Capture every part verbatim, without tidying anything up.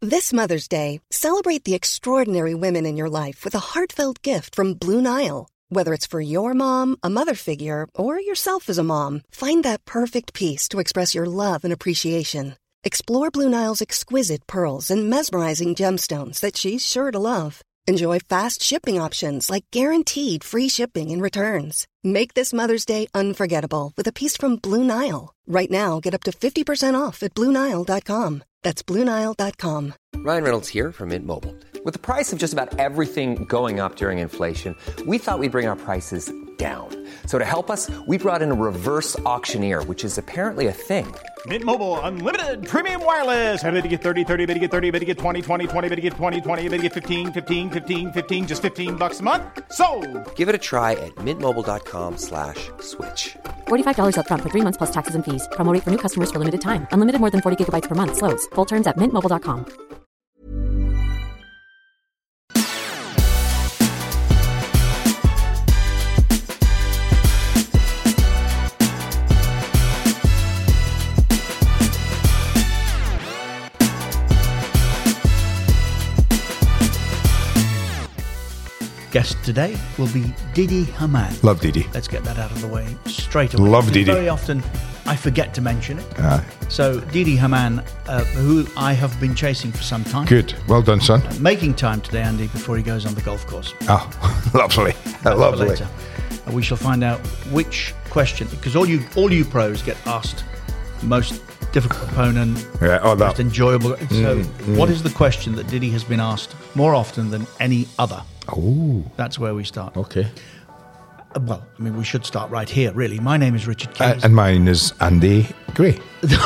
This Mother's Day, celebrate the extraordinary women in your life with a heartfelt gift from Blue Nile. Whether it's for your mom, a mother figure, or yourself as a mom, find that perfect piece to express your love and appreciation. Explore Blue Nile's exquisite pearls and mesmerizing gemstones that she's sure to love. Enjoy fast shipping options like guaranteed free shipping and returns. Make this Mother's Day unforgettable with a piece from Blue Nile. Right now, get up to fifty percent off at Blue Nile dot com. That's Blue Nile dot com. Ryan Reynolds here from Mint Mobile. With the price of just about everything going up during inflation, we thought we'd bring our prices down. So to help us, we brought in a reverse auctioneer, which is apparently a thing. Mint Mobile Unlimited Premium Wireless. How to get thirty, thirty, bit to get thirty, bit to get twenty, twenty, twenty, bit to get twenty, twenty, bit to get fifteen, fifteen, fifteen, fifteen, just fifteen bucks a month? Sold! Give it a try at mintmobile.com slash switch. forty-five dollars up front for three months plus taxes and fees. Promo rate for new customers for limited time. Unlimited more than forty gigabytes per month. Slows full terms at mint mobile dot com. Guest today will be Didi Hamann. Love Didi. Let's get that out of the way straight away. Love Didi. Very often I forget to mention it. Aye. So Didi Hamann, uh, who I have been chasing for some time. Good. Well done, son. Uh, making time today, Andy, before he goes on the golf course. Oh, lovely. Lovely. Later. Uh, we shall find out which question, because all you all you pros get asked most difficult opponent, yeah, oh, that. most enjoyable. So mm, mm. what is the question that Didi has been asked more often than any other? Oh, that's where we start. Okay. Uh, well, I mean, we should start right here, really. My name is Richard Case. Uh, and mine is Andy Gray.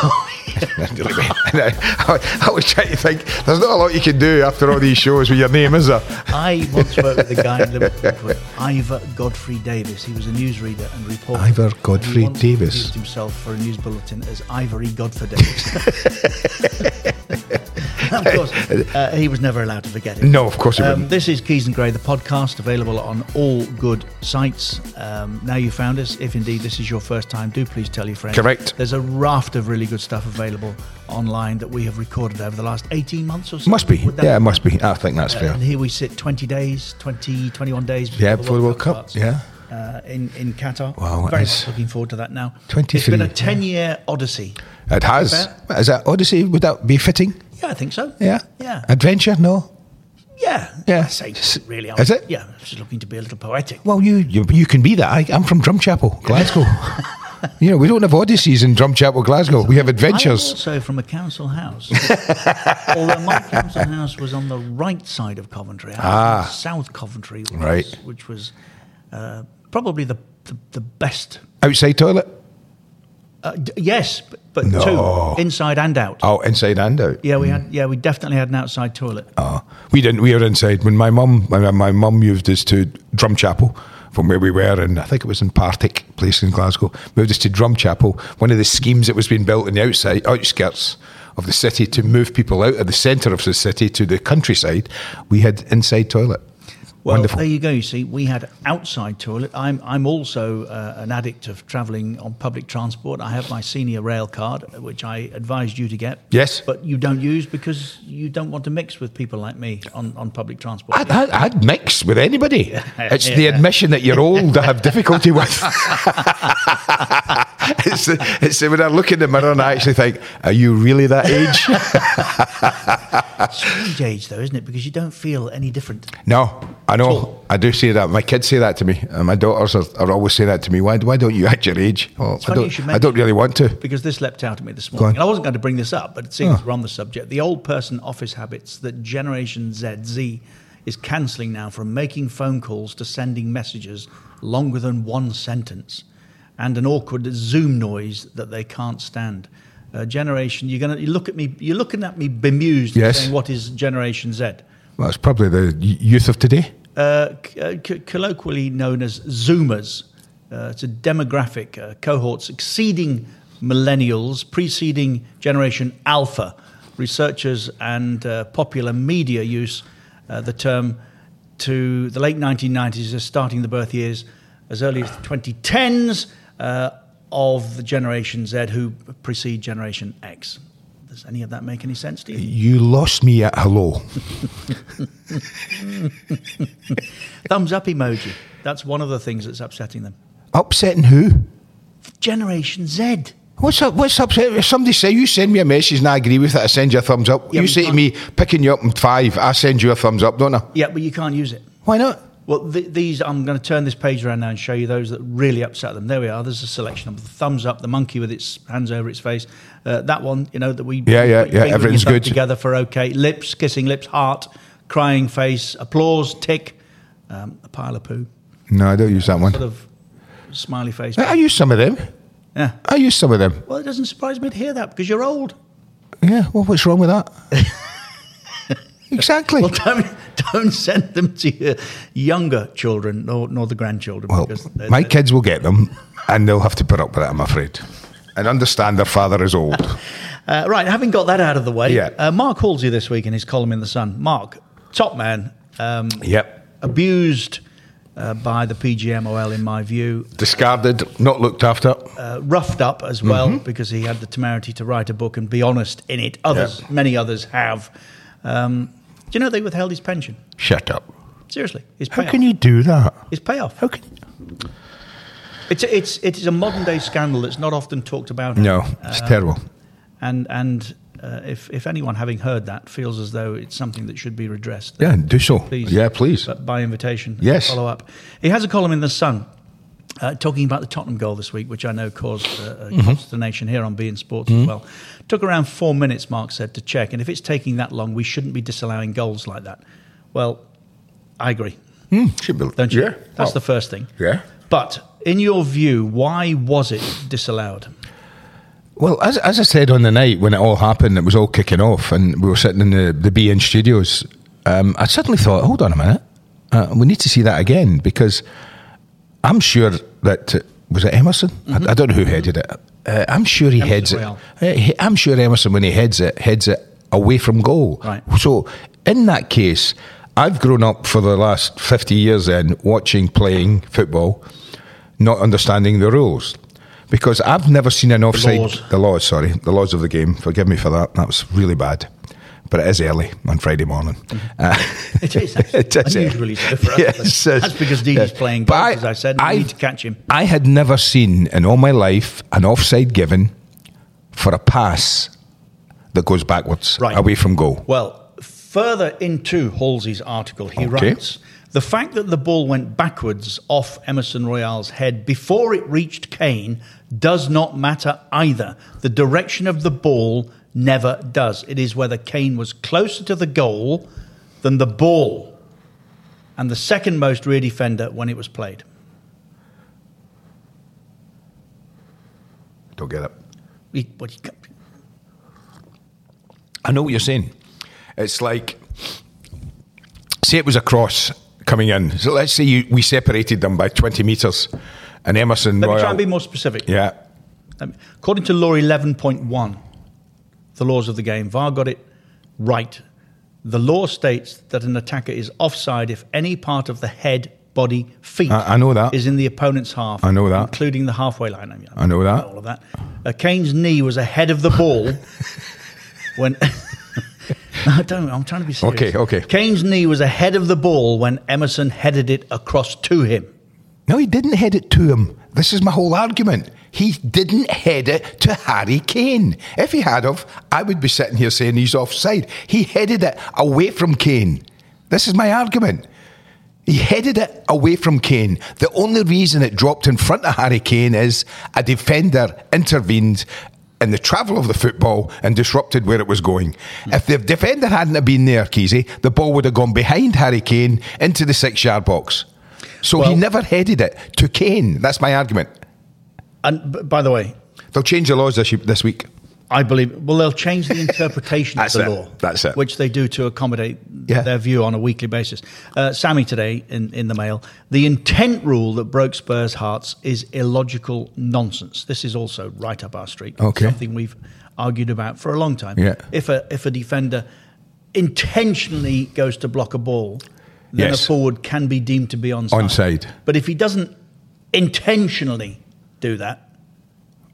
I, I was trying to think, there's not a lot you can do after all these shows with your name, is there? I once worked with a guy in Liverpool called Ivor Godfrey Davis. He was a newsreader and reporter. Ivor Godfrey and he Davis. Introduced himself for a news bulletin as Ivory Godfrey Davis. Of course, uh, he was never allowed to forget it. No, of course he um, wouldn't. This is Keys and Gray, the podcast, available on all good sites. Um, now you found us. If indeed this is your first time, do please tell your friends. Correct. There's a raft of really good stuff available online that we have recorded over the last eighteen months or so. Must be. Yeah, it must right? be. I think that's uh, fair. And here we sit twenty days, twenty, twenty-one days before yeah, the before the World Cup. starts, Yeah. Uh, in, in Qatar. Wow. Very is much looking forward to that now. twenty-three. It's been a ten-year odyssey. It has. Is that Odyssey? Would that be fitting? Yeah, I think so. Yeah. Yeah. Adventure? No. Yeah. Yeah. I say really. I was, Is it? Yeah. I was just looking to be a little poetic. Well, you you, you can be that. I, I'm from Drumchapel, Glasgow. You know, we don't have Odysseys in Drumchapel, Glasgow. We have adventures. I'm also from a council house. Although my council house was on the right side of Coventry. I Ah. was in South Coventry, which Right. was, which was uh, probably the, the, the best. Outside toilet? Uh, d- yes, but, but No. two, inside and out. Oh, inside and out. Yeah, we had. Yeah, we definitely had an outside toilet. Oh, we didn't. We were inside. When my mum, my, my mum moved us to Drumchapel from where we were, and I think it was in Partick place in Glasgow. Moved us to Drumchapel. One of the schemes that was being built in the outside outskirts of the city to move people out of the centre of the city to the countryside. We had inside toilet. Well, Wonderful. there you go. You see, we had outside toilet. I'm I'm also uh, an addict of travelling on public transport. I have my senior rail card, which I advised you to get. Yes. But you don't use because you don't want to mix with people like me on, on public transport. I'd, I'd, I'd mix with anybody. It's Yeah. the admission that you're old I have difficulty with. it's, the, it's the, when I look in the mirror and I actually think, are you really that age? Strange age, though, isn't it? Because you don't feel any different. No, I know. Cool. I do say that. My kids say that to me. And my daughters are, are always saying that to me. Why, why don't you act your age? Oh, I, funny you should don't, I don't really want to. Because this leapt out at me this Go morning. on. And I wasn't going to bring this up, but it seems Oh. we're on the subject. The old person office habits that Generation Z, Z, is cancelling now, from making phone calls to sending messages longer than one sentence, and an awkward Zoom noise that they can't stand. Uh, generation, you're gonna you look at me. You're looking at me bemused, Yes. saying, "What is Generation Z?" Well, it's probably the y- youth of today. Uh, c- uh, c- colloquially known as Zoomers. Uh, it's a demographic uh, cohort succeeding millennials, preceding Generation Alpha. Researchers and uh, popular media use uh, the term to the late nineteen nineties as starting the birth years as early as the twenty tens uh, of the Generation Z, who precede Generation X. Does any of that make any sense to you? You lost me at hello. Thumbs up emoji. That's one of the things that's upsetting them. Upsetting who? Generation Z. What's up? What's upset? If somebody say you send me a message and I agree with it, I send you a thumbs up. Yeah, you say to me, picking you up in five, I send you a thumbs up, don't I? Yeah, but you can't use it. Why not? Well, th- these, I'm going to turn this page around now and show you those that really upset them. There we are. There's a selection of the thumbs up, the monkey with its hands over its face. Uh, that one, you know, that we... Yeah, yeah, we yeah, bring everything's your thumb good. Together for okay. Lips, kissing lips, heart, crying face, applause, tick, um, a pile of poo. No, I don't use that one. Sort of smiley face. I use some of them. Yeah. I use some of them. Well, it doesn't surprise me to hear that because you're old. Yeah, well, what's wrong with that? Exactly. Well, don't, don't send them to your younger children nor, nor the grandchildren. Well, because they're, my they're, kids will get them and they'll have to put up with it, I'm afraid. And understand their father is old. Uh, right, having got that out of the way, Yeah. uh, Mark Halsey this week in his column in The Sun. Mark, top man, um, Yep. abused uh, by the P G M O L in my view, Discarded, not looked after. uh, roughed up as well Mm-hmm. because he had the temerity to write a book and be honest in it. Others, Yep. many others have. Um, do you know they withheld his pension? Shut up. Seriously, his How payoff. can you do that? His payoff. How can you? It's a, it's it is a modern day scandal that's not often talked about. No, it's Um, terrible. And and uh, if if anyone having heard that feels as though it's something that should be redressed, Yeah, do so. please, Yeah, please. but by invitation, Yes. follow up. He has a column in The Sun uh, talking about the Tottenham goal this week, which I know caused uh, a Mm-hmm. consternation here on Bein Sports as well. Took around four minutes, Mark said, to check, and if it's taking that long, we shouldn't be disallowing goals like that. Well, I agree, Hmm, should be. don't you? Yeah. That's Oh. the first thing. Yeah. But in your view, why was it disallowed? Well, as as I said on the night when it all happened, it was all kicking off, and we were sitting in the the B N studios. Um, I suddenly thought, hold on a minute, uh, we need to see that again because I'm sure that uh, was it Emerson. Mm-hmm. I, I don't know who headed it. Uh, I'm sure he Emerson heads Royale. it. Uh, he- I'm sure Emerson, when he heads it, heads it away from goal. Right. So in that case, I've grown up for the last fifty years then watching, playing football, not understanding the rules. Because I've never seen an offside... laws. The laws, sorry. The laws of the game. Forgive me for that. That was really bad. But it is early on Friday morning. Uh, It is actually it is unusually so for us. Yes, but yes. that's because Dede's Yes. playing But golf, I- as I said, and we I- need to catch him. I had never seen in all my life an offside given for a pass that goes backwards, Right. away from goal. Well, further into Halsey's article, he Okay. writes, the fact that the ball went backwards off Emerson Royale's head before it reached Kane does not matter either. The direction of the ball never does. It is whether Kane was closer to the goal than the ball and the second most rear defender when it was played. Don't get it. He, what he, I know what you're saying. It's like, say it was a cross coming in. So let's say you, we separated them by twenty metres and Emerson let me Royale... try and be more specific. Yeah. Um, According to law eleven point one, the laws of the game, V A R got it right. The law states that an attacker is offside if any part of the head, body, feet I- I know that. is in the opponent's half. I know that. Including the halfway line. I, mean, I know that. All of that. Uh, Kane's knee was ahead of the ball when... No, don't. I'm trying to be serious. Okay, okay. Kane's knee was ahead of the ball when Emerson headed it across to him. No, he didn't head it to him. This is my whole argument. He didn't head it to Harry Kane. If he had of, I would be sitting here saying he's offside. He headed it away from Kane. This is my argument. He headed it away from Kane. The only reason it dropped in front of Harry Kane is a defender intervened in the travel of the football and disrupted where it was going. Mm. If the defender hadn't have been there, Keezy, the ball would have gone behind Harry Kane into the six-yard box. So Well, he never headed it to Kane. That's my argument. And b- by the way, They'll change the laws this, this week. I believe, well, they'll change the interpretation of That's the it. law. That's it. Which they do to accommodate Yeah. their view on a weekly basis. Uh, Sammy today in, in the Mail, the intent rule that broke Spurs' hearts is illogical nonsense. This is also right up our street. Okay. Something we've argued about for a long time. Yeah. If a, if a defender intentionally goes to block a ball, then Yes. a forward can be deemed to be onside. Onside. But if he doesn't intentionally do that,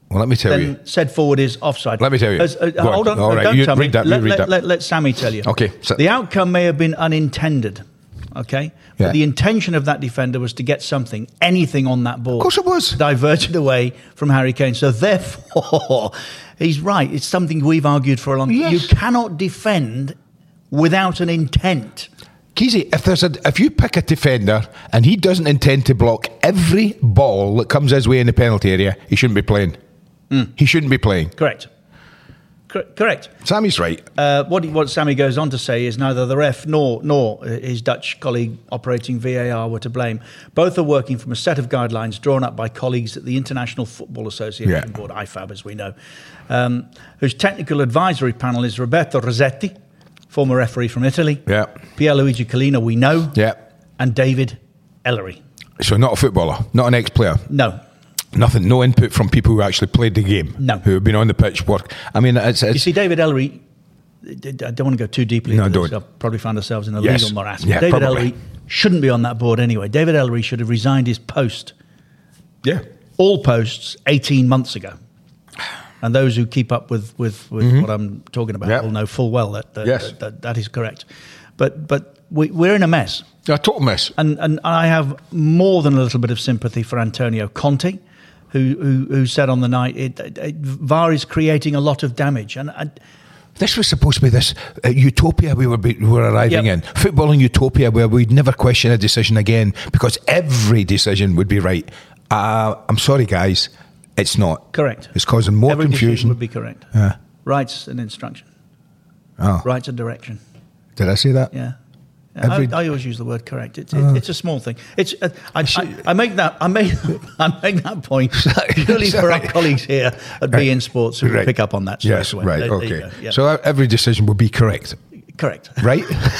Well, let me tell then you. said forward is offside. Let me tell you. As, uh, Go hold on. on. All no, right. Don't You tell read me. that, you Let, read let, that. Let, let Sammy tell you. Okay, so- the outcome may have been unintended. Okay. Yeah. But the intention of that defender was to get something, anything on that ball. Of course it was. Diverted away from Harry Kane. So therefore, he's right. It's something we've argued for a long time. Yes. You cannot defend without an intent. Keezy, if there's a, if you pick a defender and he doesn't intend to block every ball that comes his way in the penalty area, he shouldn't be playing. Mm. He shouldn't be playing. Correct. Cor- correct. Sammy's right. Uh, what, he, what Sammy goes on to say is neither the ref nor nor his Dutch colleague operating V A R were to blame. Both are working from a set of guidelines drawn up by colleagues at the International Football Association Yeah. Board, I F A B, as we know, um, whose technical advisory panel is Roberto Rossetti, former referee from Italy, Yeah. Pierluigi Collina, we know, Yeah. and David Ellery. So not a footballer, not an ex-player. No. Nothing, no input from people who actually played the game. No. Who have been on the pitch, work. I mean, it's... it's You see, David Ellery, I don't want to go too deeply No, into this. don't. I've probably found ourselves in a Yes. legal morass. Yeah, David probably. Ellery shouldn't be on that board anyway. David Ellery should have resigned his post, yeah. all posts, eighteen months ago. And those who keep up with, with, with Mm-hmm. what I'm talking about Yeah. will know full well that that, Yes. that, that, that is correct. But but we, we're in a mess. A total mess. And and I have more than a little bit of sympathy for Antonio Conte, who who, who said on the night, it, it, it, V A R is creating a lot of damage. And I, This was supposed to be this uh, utopia we were, be, we were arriving Yep. in. Footballing utopia where we'd never question a decision again because every decision would be right. Uh, I'm sorry, guys. It's not. Correct. It's causing more every decision confusion. would be correct. Yeah. Rights and instruction. Oh. Rights and direction. Did I say that? Yeah. Yeah, Every- I, I always use the word correct. It's, it, it's a small thing. It's uh, I, I, I make that I make I make that point purely for our Sorry. colleagues here at B N Sports who will Right. pick up on that straight Yes, away. right, There- there you okay. go, yeah. So uh, every decision will be correct, Correct. right?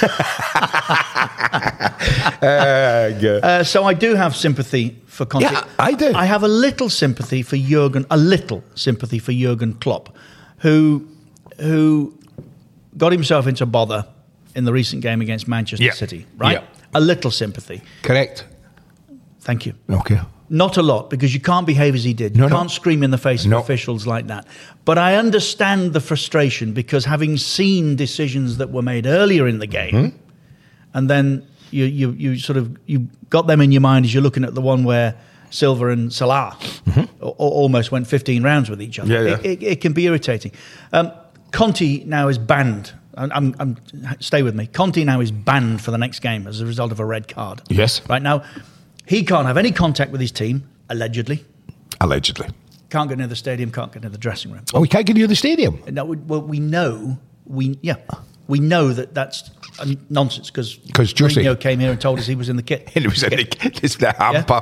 uh, good. Uh, so I do have sympathy for Conte. Yeah, I do. I have a little sympathy for Jurgen, a little sympathy for Jurgen Klopp, who who got himself into bother in the recent game against Manchester Yeah. City, right? Yeah. A little sympathy. Correct. Thank you. Okay. Not a lot, because you can't behave as he did. You No, no. can't scream in the face No. of officials like that. But I understand the frustration, because having seen decisions that were made earlier in the game, Mm-hmm. and then you, you, you sort of you got them in your mind as you're looking at the one where Silva and Salah a- a- almost went fifteen rounds with each other. Mm-hmm. Yeah, yeah. It, it, it can be irritating. Um, Conte now is banned. I'm, I'm, I'm, stay with me. Conte now is banned for the next game as a result of a red card. Yes. Right now, he can't have any contact with his team, allegedly. Allegedly. Can't get near the stadium, can't get near the dressing room. Oh, we can't get near the stadium. No, we- well, we know, we yeah, we know that that's uh, nonsense, because 'Cause Jussi- Mourinho came here and told us he was in the kit. And it was in the, it's the hamper.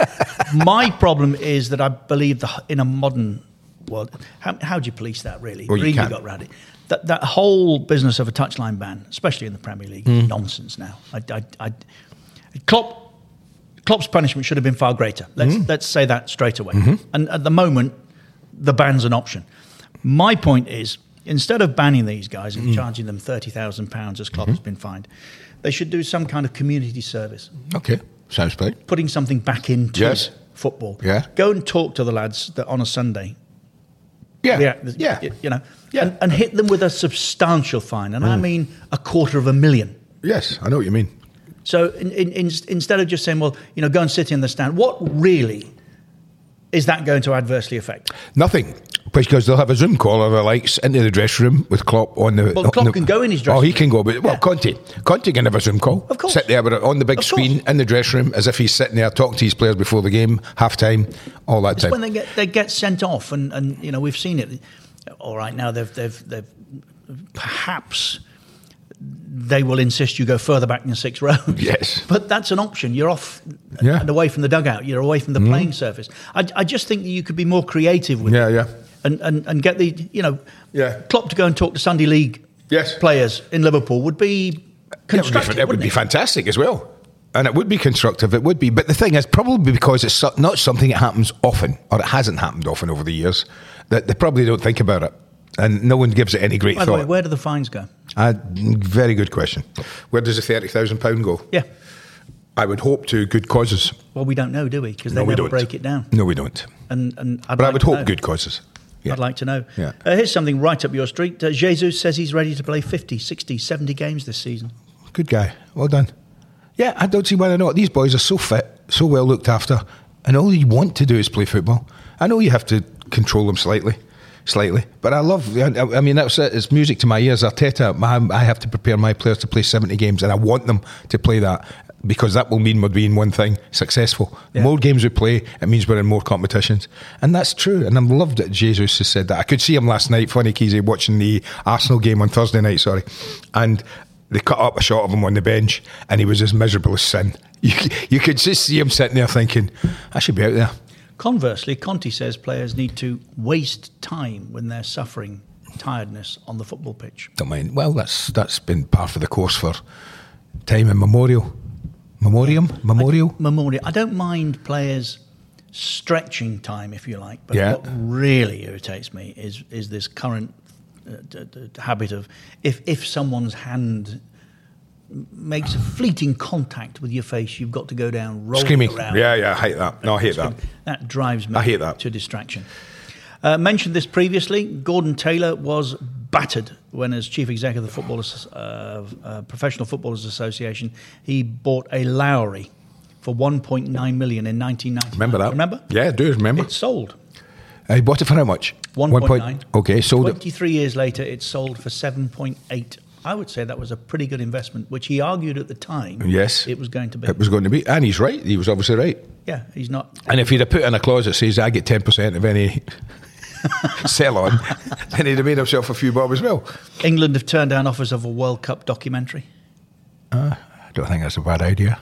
My problem is that I believe the, in a modern world, how, how do you police that, really? Well, you Mourinho can't. got around it. That, that whole business of a touchline ban, especially in the Premier League, Hmm. is nonsense now. I, I, I, Klopp, Klopp's punishment should have been far greater. Let's, Hmm. let's say that straight away. Mm-hmm. And at the moment, the ban's an option. My point is, instead of banning these guys Hmm. and charging them thirty thousand pounds, as Klopp has been fined, they should do some kind of community service, Okay. Sounds fine. putting something back into Yes. football. Yeah. Go and talk to the lads that on a Sunday, Yeah. yeah, Yeah. y- you know, Yeah. and, and hit them with a substantial fine, and I Mm. mean a quarter of a million. Yes, I know what you mean. So in, in, in, instead of just saying, well, you know, go and sit in the stand, what really is that going to adversely affect? Nothing. Because they'll have a Zoom call or the likes into the dressing room with Klopp on the... Well, on Klopp the- can go in his dressing Oh, he room. can go, but, well, Yeah. Conte. Conte can have a Zoom call. Of course. Sit there with it on the big Of screen course. in the dressing room as if he's sitting there talking to his players before the game, half-time, all that It's time. when they get they get sent off, and, and you know, we've seen it. All right, now they've they've they've perhaps they will insist you go further back than six rows. Yes. But that's an option. You're off Yeah. and away from the dugout. You're away from the playing surface. I, I just think that you could be more creative with Yeah, it. yeah. And, and, and get the, you know, Yeah. Klopp to go and talk to Sunday League Yes. players in Liverpool would be Yeah, it would be, constructive, it would wouldn't be it? fantastic as well. And it would be constructive, it would be. But the thing is, probably because it's so- not something that happens often, or it hasn't happened often over the years, that they probably don't think about it. And no one gives it any great By the thought. way, where do the fines go? Uh, very good question. Where does the thirty thousand pounds go? Yeah. I would hope to good causes. Well, we don't know, do we? Because they No, we never don't. break it down. No, we don't. And, and I'd But like I would to hope know. good causes. Yeah. I'd like to know. Yeah. Uh, here's something right up your street. Uh, Jesus says he's ready to play fifty, sixty, seventy games this season. Good guy. Well done. Yeah, I don't see why they're not. These boys are so fit, so well looked after, and all you want to do is play football. I know you have to control them slightly, slightly, but I love, I, I mean, that's it. It's music to my ears. Arteta, my, I have to prepare my players to play seventy games, and I want them to play that, because that will mean we're doing one thing, successful. The Yeah. more games we play, it means we're in more competitions. And that's true. And I'm loved that Jesus has said that. I could see him last night, funny Keezy, watching the Arsenal game on Thursday night, sorry. And they cut up a shot of him on the bench, and he was as miserable as sin. You, you could just see him sitting there thinking, I should be out there. Conversely, Conte says players need to waste time when they're suffering tiredness on the football pitch. Don't mind. Well, that's that's been part of the course for time immemorial. Memoriam? Memorial? Memorial. I don't mind players stretching time, if you like, but Yeah. what really irritates me is is this current uh, d- d- habit of if if someone's hand makes a fleeting contact with your face, you've got to go down rolling Screaming. around. Yeah, yeah, I hate that. No, I hate that. That drives me I hate that. to distraction. Uh, mentioned this previously. Gordon Taylor was battered when, as chief executive of the Footballers, uh, uh, Professional Footballers Association, he bought a Lowry for one point nine million in nineteen ninety. Remember that? Remember? Yeah, I do remember. It sold. I bought it for how much? one point nine. Okay, sold it. twenty-three years later, it sold for seven point eight. I would say that was a pretty good investment, which he argued at the time Yes. it was going to be. It was going to be. And he's right. He was obviously right. Yeah, he's not. And if he'd have put in a clause that says I get ten percent of any sell on, then he'd have made himself a few bob as well. England have turned down offers of a World Cup documentary. Uh, I don't think that's a bad idea.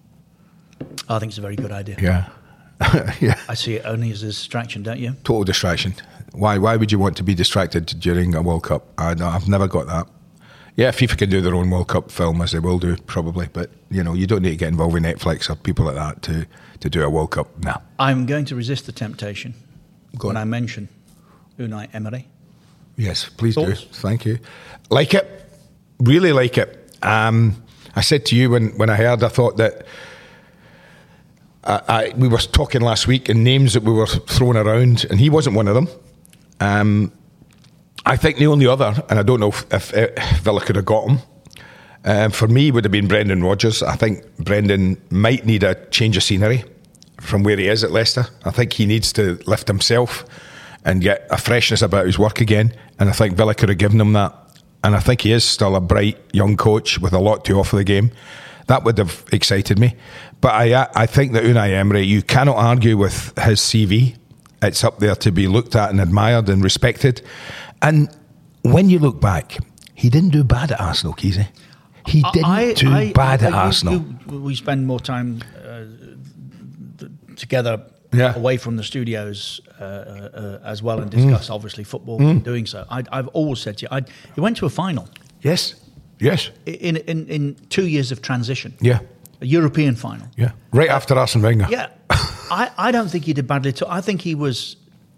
I think it's a very good idea. Yeah. yeah. I see it only as a distraction, don't you? Total distraction. Why Why would you want to be distracted during a World Cup? I, no, I've never got that. Yeah, FIFA can do their own World Cup film, as they will do, probably. But, you know, you don't need to get involved with Netflix or people like that to, to do a World Cup. No. I'm going to resist the temptation Go when on. I mention Unai Emery. Yes, please Thoughts? do. Thank you. Like it. Really like it. Um, I said to you when, when I heard, I thought that I, I, we were talking last week and names that we were throwing around, and he wasn't one of them. Um, I think the only other, and I don't know if, if, if Villa could have got him, um, for me would have been Brendan Rodgers. I think Brendan might need a change of scenery from where he is at Leicester. I think he needs to lift himself and get a freshness about his work again, and I think Villa could have given him that. And I think he is still a bright young coach with a lot to offer the game. That would have excited me. But I I think that Unai Emery, you cannot argue with his C V. It's up there to be looked at and admired and respected. And when you look back, he didn't do bad at Arsenal, Keezy. He didn't I, do I, bad I, at you- Arsenal. you- we spend more time uh, th- together Yeah. away from the studios uh, uh, as well and discuss, obviously, football Mm. doing so. I, I've always said to you, I, he went to a final Yes, yes, in, in, in two years of transition. yeah, A European final. yeah. Right after Arsene Wenger. Yeah. I, I don't think he did badly at all. I think he was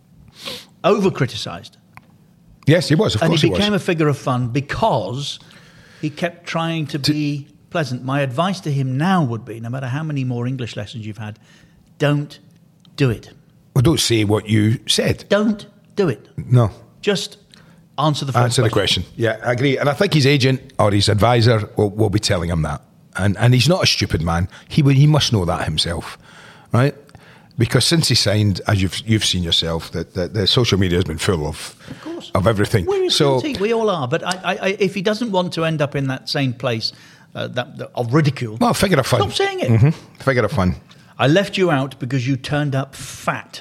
over-criticised. Yes, he was, of And course he he became was. a figure of fun because he kept trying to be pleasant. My advice to him now would be, no matter how many more English lessons you've had, don't do it. Well, don't say what you said. Don't do it. No. Just answer the first Answer the question. Yeah, I agree. And I think his agent or his advisor will, will be telling him that. And and he's not a stupid man. He would, he must know that himself, right? Because since he signed, as you've you've seen yourself, that, that the social media has been full of Of course. of everything. We're So guilty. We all are. But I, I, I, if he doesn't want to end up in that same place uh, that, that of ridicule, well, figure of fun. stop saying it. Mm-hmm. Figure of fun. I left you out because you turned up fat.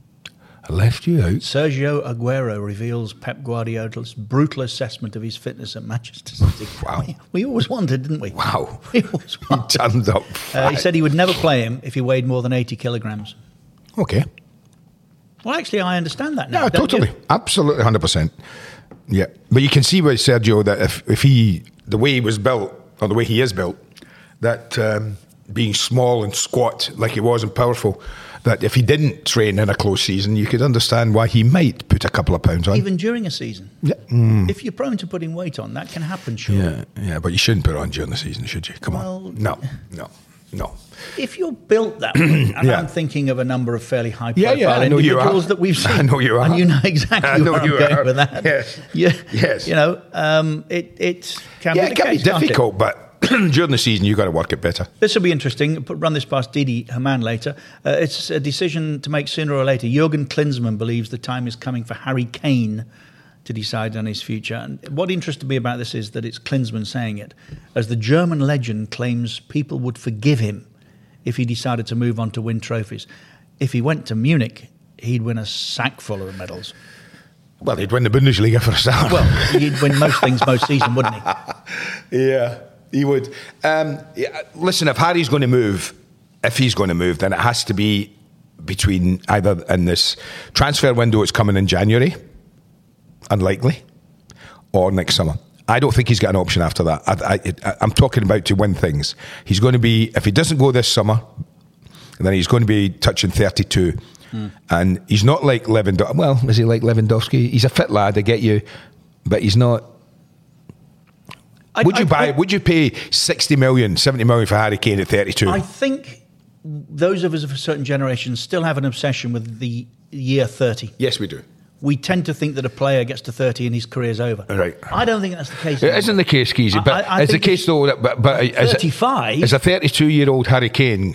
I left you out. Sergio Aguero reveals Pep Guardiola's brutal assessment of his fitness at Manchester City. Wow. We, we always wondered, didn't we? Wow. We always He wondered. turned up. Uh, he fat. said he would never play him if he weighed more than eighty kilograms. Okay. Well, actually, I understand that now. Yeah, don't you? totally. Absolutely, one hundred percent. Yeah. But you can see with Sergio that if, if he, the way he was built, or the way he is built, that um, being small and squat like he was and powerful, that if he didn't train in a close season, you could understand why he might put a couple of pounds on. Even during a season. Yeah. Mm. If you're prone to putting weight on, that can happen, sure. Yeah, yeah, but you shouldn't put it on during the season, should you? Come Well- on. No, no. No. If you're built that way, and Yeah. I'm thinking of a number of fairly Yeah, high-profile yeah, I know you individuals are. that we've seen, I know you are. and you know exactly I know where you I'm going are. with that. Yes. Yeah, Yes. You know, um, it it can Yeah, be the it can case, be can't it? difficult, but during the season, you've got to work it better. This will be interesting. Put- Run this past Didi Hamann later. Uh, it's a decision to make sooner or later. Jurgen Klinsmann believes the time is coming for Harry Kane to decide on his future. And what interested me about this is that it's Klinsmann saying it, as the German legend claims people would forgive him if he decided to move on to win trophies. If he went to Munich, he'd win a sack full of medals. Well, he'd win the Bundesliga for a start. Well, he'd win most things most season, wouldn't he? Yeah, he would. Um, yeah, listen, if Harry's going to move, if he's going to move, then it has to be between either in this transfer window it's coming in January, unlikely, or next summer. I don't think he's got an option after that. I, I, I'm talking about to win things. He's going to be, if he doesn't go this summer, then he's going to be touching thirty-two. Mm. And he's not like Lewandowski. Well, is he like Lewandowski? He's a fit lad, I get you, but he's not. I, Would you I, buy? I, would you pay sixty million, seventy million for Harry Kane at thirty-two? I think those of us of a certain generation still have an obsession with the year thirty. Yes, we do. We tend to think that a player gets to thirty and his career's over. Right. I don't think that's the case. It anymore. isn't the case, Keezy, but I- I it's the think case though. That, but but is, it, thirty-five is a thirty-two-year-old Harry Kane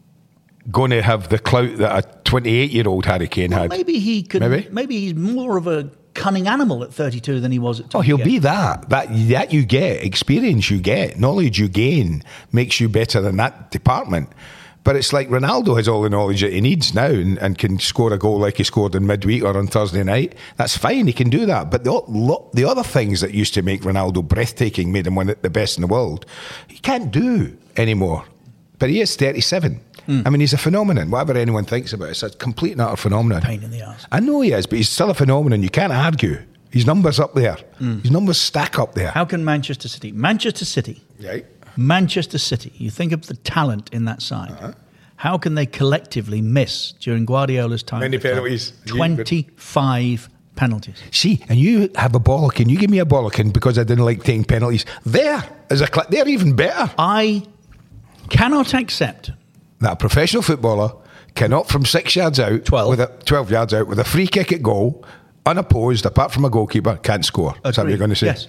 going to have the clout that a twenty-eight-year-old Harry Kane Well, had? maybe he could. Maybe? Maybe he's more of a cunning animal at thirty-two than he was at Oh, twenty. he'll be that. That that you get, experience you get, knowledge you gain makes you better in that department. But it's like Ronaldo has all the knowledge that he needs now and, and can score a goal like he scored in midweek or on Thursday night. That's fine, he can do that. But the, lo- the other things that used to make Ronaldo breathtaking, made him one of the best in the world, he can't do anymore. But he is thirty-seven. Mm. I mean, he's a phenomenon. Whatever anyone thinks about it, it's a complete and utter phenomenon. Pain in the arse. I know he is, but he's still a phenomenon. You can't argue. His numbers up there. Mm. His numbers stack up there. How can Manchester City, Manchester City, Right. Manchester City, you think of the talent in that side. Uh-huh. How can they collectively miss during Guardiola's time? Many penalties. twenty-five penalties. See, and you have a bollocking. You give me a bollocking because I didn't like taking penalties. There is a cl- they're even better. I cannot accept that a professional footballer cannot, from six yards out, twelve, with a, twelve yards out, with a free kick at goal, unopposed, apart from a goalkeeper, can't score. Agreed. Is that what you're going to say? Yes.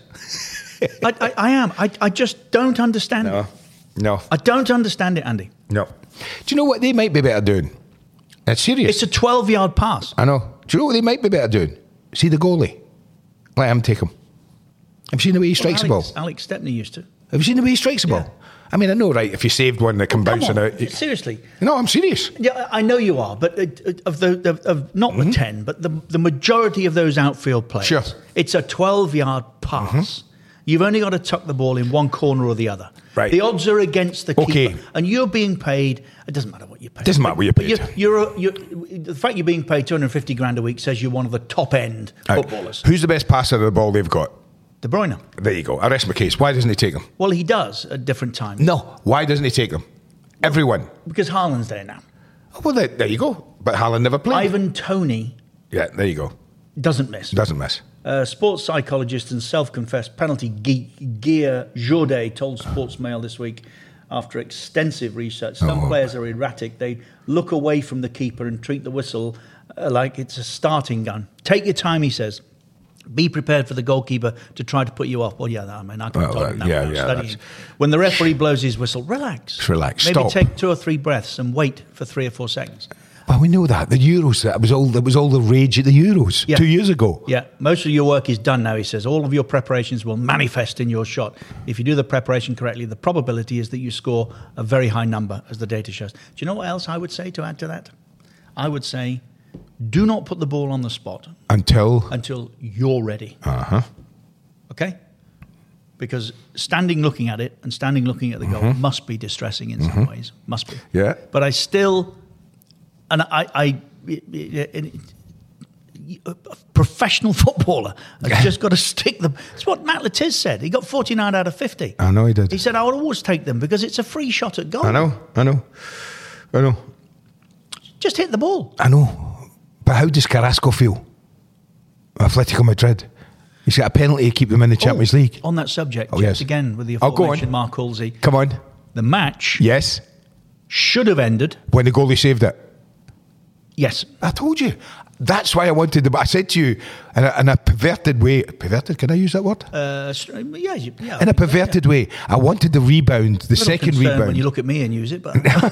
I, I, I am. I, I just don't understand No. it. No. I don't understand it, Andy. No. Do you know what they might be better doing? It's serious. It's a twelve-yard pass. I know. Do you know what they might be better doing? See the goalie. Let him take him. Have you seen the way he strikes well, Alex, the ball? Alex Stepney used to. Have you seen the way he strikes the Yeah. ball? I mean, I know, right, if you saved one that come Come bouncing on. out. you- Seriously. No, I'm serious. Yeah, I know you are, but uh, of the of, of not Mm-hmm. the ten, but the the majority of those outfield players, Sure. it's a twelve-yard pass. Mm-hmm. You've only got to tuck the ball in one corner or the other. Right. The odds are against the Okay. keeper, and you're being paid. It doesn't matter what you pay. Doesn't matter what you're But paid. You're, you're, a, you're the fact you're being paid two hundred fifty grand a week says you're one of the top end Right. footballers. Who's the best passer of the ball they've got? De Bruyne. There you go. I rest my case. Why doesn't he take them? Well, he does at different times. No. Why doesn't he take them? Everyone. Because Haaland's there now. Oh, well, there, there you go. But Haaland never played. Ivan Toney Yeah, there you go. doesn't miss. Doesn't miss. Uh, sports psychologist and self-confessed penalty geek Gia Jourdet told Sports Mail this week, after extensive research, some Oh. players are erratic. They look away from the keeper and treat the whistle uh, like it's a starting gun. Take your time, he says. Be prepared for the goalkeeper to try to put you off. Well, yeah, I mean, I can Well, tell uh, him that yeah, without yeah, studying. that's- When the referee blows his whistle, relax. Just relax. Maybe Stop. take two or three breaths and wait for three or four seconds. Well, we know that. The Euros, that was all that was all the rage at the Euros Yeah. two years ago. Yeah, most of your work is done now, he says. All of your preparations will manifest in your shot. If you do the preparation correctly, the probability is that you score a very high number, as the data shows. Do you know what else I would say to add to that? I would say, do not put the ball on the spot Until. until you're ready. Uh-huh. Okay? Because standing looking at it and standing looking at the goal must be distressing in some ways. Must be. Yeah. But I still, and I, I it, it, it, a professional footballer has just got to stick them. It's what Matt Letiz said. He got forty-nine out of fifty. I know he did. He said, I would always take them because it's a free shot at goal. I know. I know. I know. Just hit the ball. I know. But how does Carrasco feel? Atletico Madrid. He's got a penalty to keep them in the Champions Oh, League. On that subject, Oh, just yes. again with the Oh, go on. aforementioned Mark Halsey. Come on. The match Yes. should have ended when the goalie saved it. Yes. I told you. That's why I wanted the. I said to you, in a, in a perverted way. Perverted? Can I use that word? Uh, yeah, you, yeah. In a perverted yeah. way, I wanted the rebound, the second rebound. When you look at me and use it, but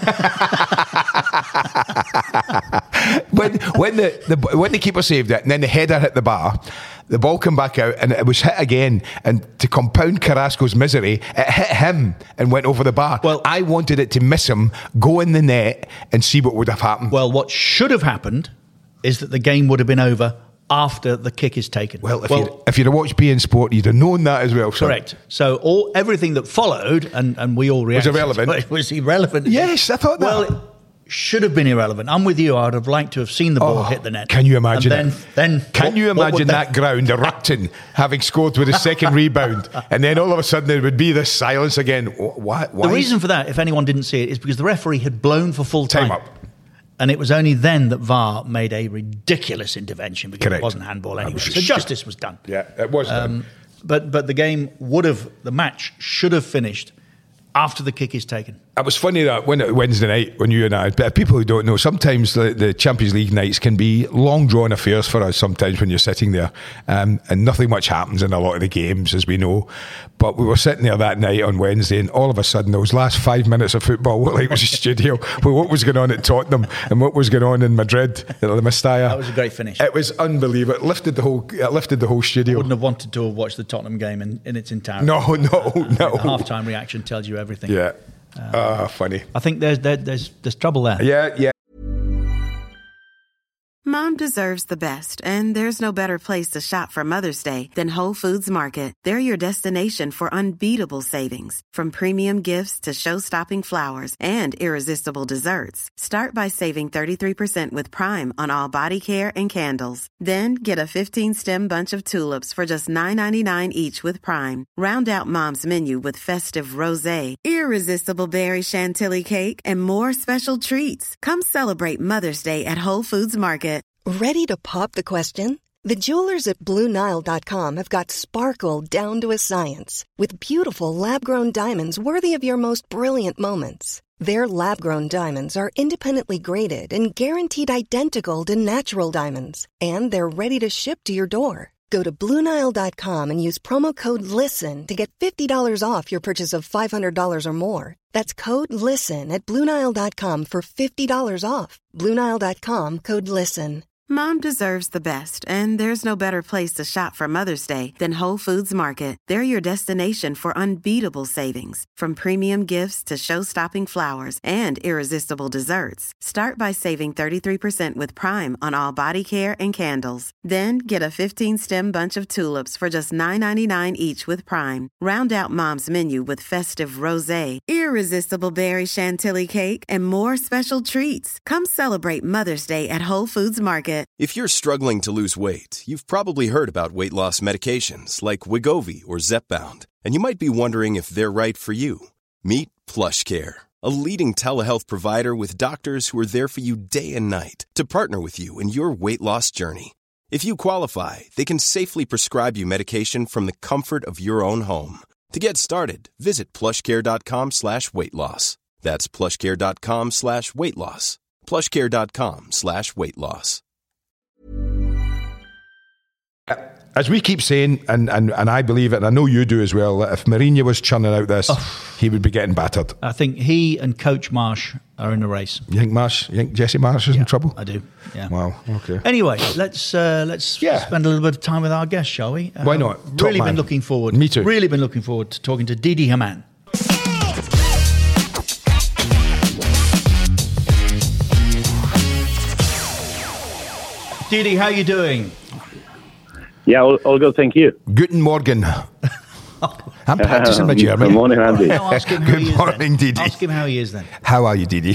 when when the, the when the keeper saved it, and then the header hit the bar, the ball came back out, and it was hit again. And to compound Carrasco's misery, it hit him and went over the bar. Well, I wanted it to miss him, go in the net, and see what would have happened. Well, what should have happened is that the game would have been over after the kick is taken. Well, if, well, you'd, if you'd have watched B N Sport, you'd have known that as well. So. Correct. So all everything that followed, and, and we all reacted, was irrelevant. It was irrelevant. Yes, I thought that. Well, it should have been irrelevant. I'm with you. I'd have liked to have seen the ball oh, hit the net. Can you imagine and it? Then, then can what, you imagine that ground erupting, having scored with a second rebound, and then all of a sudden there would be this silence again? Why? why? The reason for that, if anyone didn't see it, is because the referee had blown for full time. Time up. And it was only then that V A R made a ridiculous intervention because Correct. It wasn't handball anyway. Was so justice was done. Yeah, it was done. Um, but but the game would have, the match should have finished after the kick is taken. It was funny that when Wednesday night, when you and I, but people who don't know, sometimes the, the Champions League nights can be long drawn affairs for us sometimes when you're sitting there, um, and nothing much happens in a lot of the games, as we know. But we were sitting there that night on Wednesday, and all of a sudden those last five minutes of football were like it was a studio with what was going on at Tottenham and what was going on in Madrid at the Mestalla. That was a great finish. It was unbelievable. It lifted the whole it lifted the whole studio. I wouldn't have wanted to have watched the Tottenham game in, in its entirety. No, no, no. The half-time reaction tells you everything. Yeah. Ah, um, uh, funny. I think there's there, there's there's trouble there. Yeah, yeah. Mom deserves the best, and there's no better place to shop for Mother's Day than Whole Foods Market. They're your destination for unbeatable savings, from premium gifts to show-stopping flowers and irresistible desserts. Start by saving thirty-three percent with Prime on all body care and candles. Then get a fifteen-stem bunch of tulips for just nine ninety-nine each with Prime. Round out Mom's menu with festive rosé, irresistible berry chantilly cake, and more special treats. Come celebrate Mother's Day at Whole Foods Market. Ready to pop the question? The jewelers at Blue Nile dot com have got sparkle down to a science with beautiful lab-grown diamonds worthy of your most brilliant moments. Their lab-grown diamonds are independently graded and guaranteed identical to natural diamonds, and they're ready to ship to your door. Go to Blue Nile dot com and use promo code LISTEN to get fifty dollars off your purchase of five hundred dollars or more. That's code LISTEN at Blue Nile dot com for fifty dollars off. Blue Nile dot com, code LISTEN. Mom deserves the best, and there's no better place to shop for Mother's Day than Whole Foods Market. They're your destination for unbeatable savings, from premium gifts to show-stopping flowers and irresistible desserts. Start by saving thirty-three percent with Prime on all body care and candles. Then get a fifteen-stem bunch of tulips for just nine ninety-nine each with Prime. Round out Mom's menu with festive rosé, irresistible berry chantilly cake, and more special treats. Come celebrate Mother's Day at Whole Foods Market. If you're struggling to lose weight, you've probably heard about weight loss medications like Wegovy or Zepbound, and you might be wondering if they're right for you. Meet PlushCare, a leading telehealth provider with doctors who are there for you day and night to partner with you in your weight loss journey. If you qualify, they can safely prescribe you medication from the comfort of your own home. To get started, visit plushcare.com slash weight loss. That's plushcare.com slash weight loss. plushcare.com slash weight loss. As we keep saying, and, and, and I believe it, and I know you do as well, that if Mourinho was churning out this, oh. he would be getting battered. I think he and Coach Marsh are in the race. You think Marsh? You think Jesse Marsh is yeah, in trouble? I do. Yeah. Wow. Okay. Anyway, let's uh, let's yeah. spend a little bit of time with our guest, shall we? Uh, Why not? Top really man. been looking forward. Me too. Really been looking forward to talking to Didi Hamann. Didi, how are you doing? Yeah, all, all good, thank you. Guten Morgen. I'm practicing my German. Good morning, Andy. No, ask him how Good he is morning, then. Didi. Ask him how he is then. How are you, Didi?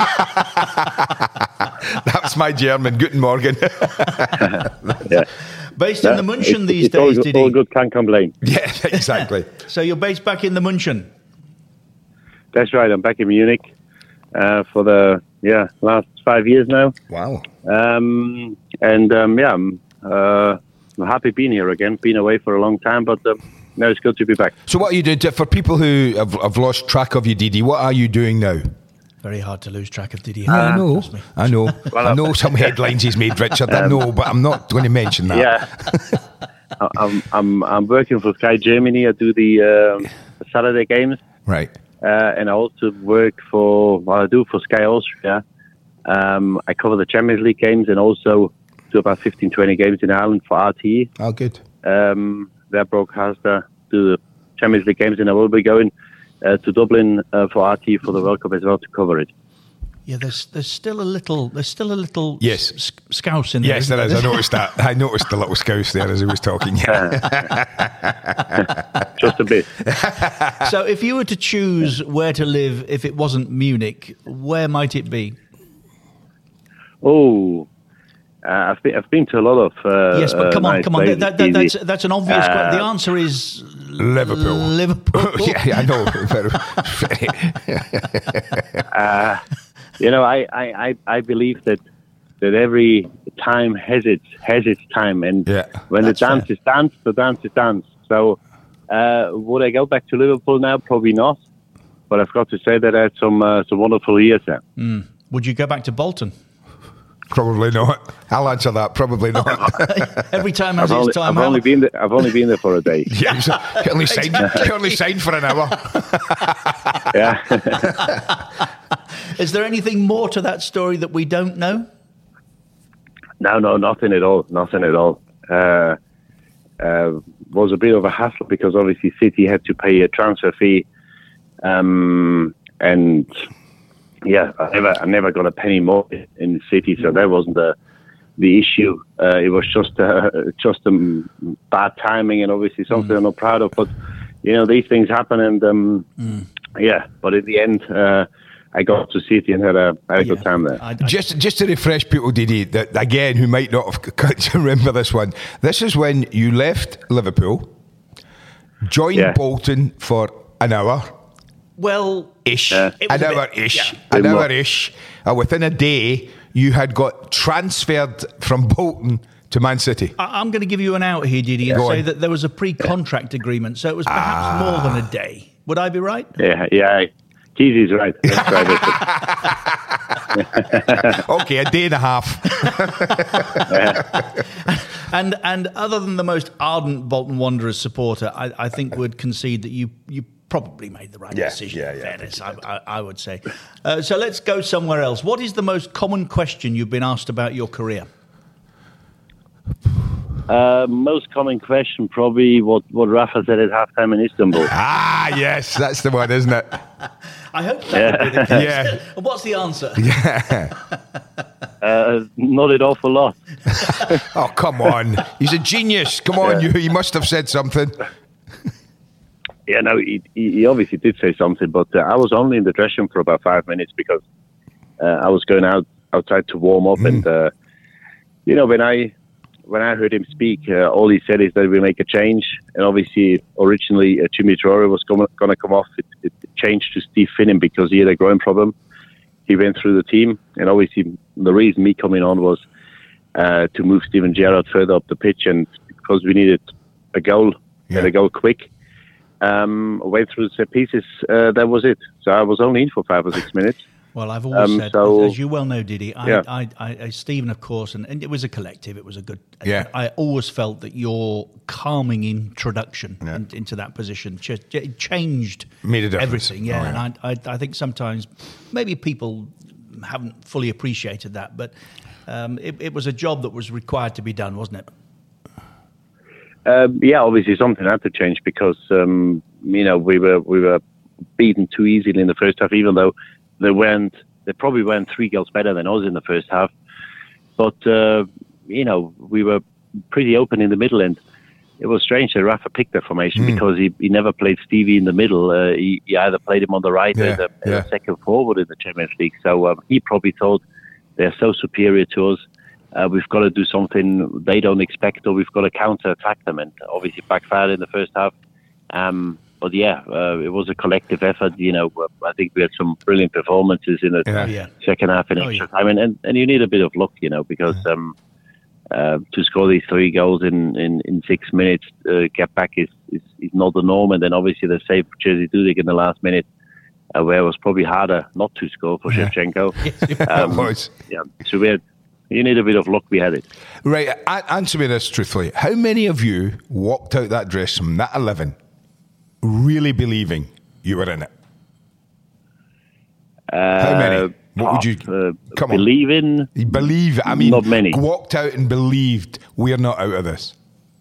That's my German. Guten Morgen. Yeah. Based in the München these it's days, all, Didi. all good, can't complain. Yeah, exactly. So you're based back in the München? That's right, I'm back in Munich uh, for the yeah last five years now. Wow. Um, and um, yeah, I'm, uh, I'm happy being here again. Been away for a long time, but um, now it's good to be back. So what are you doing? To, for people who have, have lost track of you, Didi, what are you doing now? Very hard to lose track of Didier. Uh, I know, Trust me. I know. Well, I know some headlines he's made, Richard. I know, but I'm not going to mention that. Yeah, I'm I'm I'm working for Sky Germany. I do the, um, the Saturday games, Right. uh, and I also work for well, I do for Sky Austria. Um, I cover the Champions League games and also do about fifteen, twenty games in Ireland for R T E. Oh, good. Um, their broadcaster do the Champions League games, and I will be going uh, to Dublin uh, for R T E for the World Cup as well to cover it. Yeah, there's there's still a little there's still a little Yes. s- scouse in there. Yes, isn't there is. I noticed that. I noticed the little scouse there as he was talking. Yeah. Just a bit. So if you were to choose where to live if it wasn't Munich, where might it be? Oh, uh, I've been I've been to a lot of uh, Yes, but come uh, on, nice come on. places. That, that, that's Easy. that's an obvious Uh, question. The answer is Liverpool. Liverpool. yeah, yeah, I know. Uh, you know, I, I, I, I believe that that every time has its has its time, and Yeah. when That's the dance fair. is dance, the dance is dance. So, uh, would I go back to Liverpool now? Probably not. But I've got to say that I had some uh, some wonderful years there. Would you go back to Bolton? Probably not. I'll answer that. Probably not. Every time has I've, its only, time. I've only How- been there. I've only been there for a day. yeah, so you only signed, you only signed for an hour. Yeah. Is there anything more to that story that we don't know? No, no, nothing at all. Nothing at all. Uh, uh, was a bit of a hassle because obviously City had to pay a transfer fee, um, and yeah, I never, I never got a penny more in City, so that wasn't the the issue. Uh, it was just, uh, just um, bad timing, and obviously something I'm not proud of. But you know, these things happen, and um, yeah. But in the end, uh, I got to City and had a had a good time there. I, I, Just, just to refresh people, Didi, that again, who might not have c- remember this one. This is when you left Liverpool, joined Yeah. Bolton for an hour well, ish, Yeah. It was an a hour bit- ish, yeah. an Bit more. hour ish. And within a day, you had got transferred from Bolton to Man City. I, I'm going to give you an out here, Didi, and Go say on. that there was a pre-contract agreement, so it was perhaps more than a day. Would I be right? Yeah, yeah. Keezy's right. That's right. Okay, a day and a half. And and other than the most ardent Bolton Wanderers supporter, I, I think would concede that you you probably made the right Yeah, decision. yeah, in yeah, fairness, I, I, I would say. Uh, so let's go somewhere else. What is the most common question you've been asked about your career? Uh, most common question, probably what, what Rafa said at halftime in Istanbul. Ah, yes, that's the one, isn't it? I hope that would be the case. Yeah. What's the answer? Uh, not an awful lot. Oh, come on. He's a genius. Come on, you, you must have said something. Yeah, no, he, he he obviously did say something, but uh, I was only in the dressing room for about five minutes because uh, I was going out outside to warm up, and uh, you know, when I when I heard him speak, uh, all he said is that we make a change, and obviously originally uh, Jimmy Traore was going to come off. It, it changed to Steve Finnan because he had a groin problem. He went through the team, and obviously the reason me coming on was uh, to move Steven Gerrard further up the pitch, and because we needed a goal Yeah. and a goal quick. Um, went through the set pieces. Uh, that was it. So I was only in for five or six minutes. Well, I've always Um, said, so- as you well know, Didi, I, Yeah. I, I, I, Stephen, of course, and, and it was a collective. It was a good. Yeah. I always felt that your calming introduction in, into that position ch- it changed Made a difference. everything. Yeah, Oh, yeah. and I, I, I think sometimes maybe people haven't fully appreciated that, but um, it, it was a job that was required to be done, wasn't it? Um, yeah, obviously something had to change because um, you know we were we were beaten too easily in the first half, even though they weren't. They probably weren't three goals better than us in the first half. But uh, you know we were pretty open in the middle, and it was strange that Rafa picked that formation Mm. because he, he never played Stevie in the middle. Uh, he, he either played him on the right Yeah, or as a, as yeah. a second forward in the Champions League. So um, he probably thought they're so superior to us. Uh, we've got to do something they don't expect, or we've got to counter-attack them. And obviously backfired in the first half. Um, but yeah, uh, it was a collective effort. You know, I think we had some brilliant performances in the Yeah. Yeah. second half and Oh, extra yeah. time. And, and, and you need a bit of luck, you know, because um, uh, to score these three goals in, in, in six minutes, uh, get back is, is, is not the norm. And then obviously the save for Jerzy Dudek in the last minute uh, where it was probably harder not to score for Yeah. Shevchenko. Um, was. Yeah, so we had, you need a bit of luck. We had it. Right, a- answer me this truthfully. How many of you walked out that dressing room, that eleven, really believing you were in it? Uh, How many? What would you uh, come believe on. in? Believe? I mean, Not many. walked out and believed we're not out of this.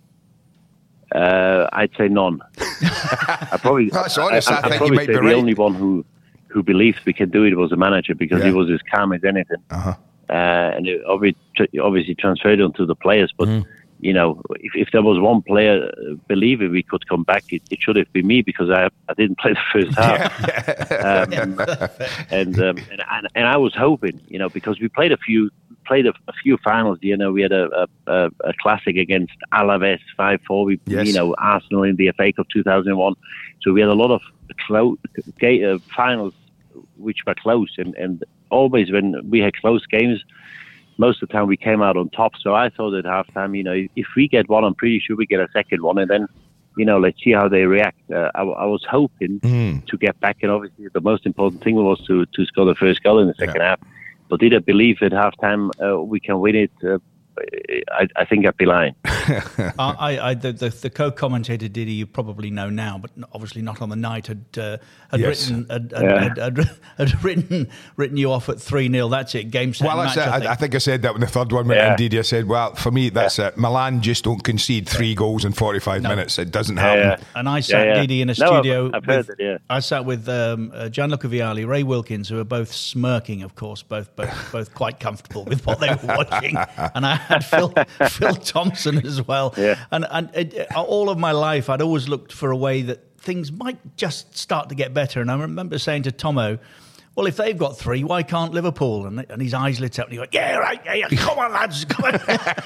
Uh, I'd say none. I probably, That's honest. I I'd think you probably might say be the right. only one who who believes we can do it was the manager, because Yeah. he was as calm as anything. Uh-huh. Uh, and it obviously, obviously transferred onto the players. But Mm. you know, if, if there was one player uh, believing we could come back, it, it should have been me, because I I didn't play the first half. um, and, um, and and and I was hoping, you know, because we played a few played a, a few finals. You know, we had a a, a classic against Alaves five four. We Yes. you know Arsenal in the F A Cup two thousand one. So we had a lot of close uh, finals which were close, and and always when we had close games, most of the time we came out on top. So I thought at halftime, you know, if we get one, I'm pretty sure we get a second one, and then, you know, let's see how they react. Uh, I, I was hoping Mm. to get back, and obviously the most important thing was to, to score the first goal in the second Yeah. half. But did I believe at halftime uh, we can win it? Uh, I, I think I'd be lying. Uh, I, I, the, the, the co-commentator Didi, you probably know now, but obviously not on the night, had uh, had Yes. written had, had, Yeah. had, had, had written written you off at three nil. That's it. Game set Well, I, match. said, I I, think. I think I said that when the third one went Yeah. in. Didi, I said, well, for me, that's it. Milan just don't concede three goals in forty-five minutes. It doesn't happen. yeah. And I sat Yeah, yeah. Didi in a No, I've- studio. I've heard with, it, yeah. I sat with um, uh, Gianluca Vialli, Ray Wilkins, who were both smirking, of course, both both both quite comfortable with what they were watching. And I had Phil Phil Thompson as well. Yeah. And and it, all of my life, I'd always looked for a way that things might just start to get better. And I remember saying to Tomo, well, if they've got three, why can't Liverpool? And, and his eyes lit up and he went, yeah, right, yeah, yeah, come on, lads, come on.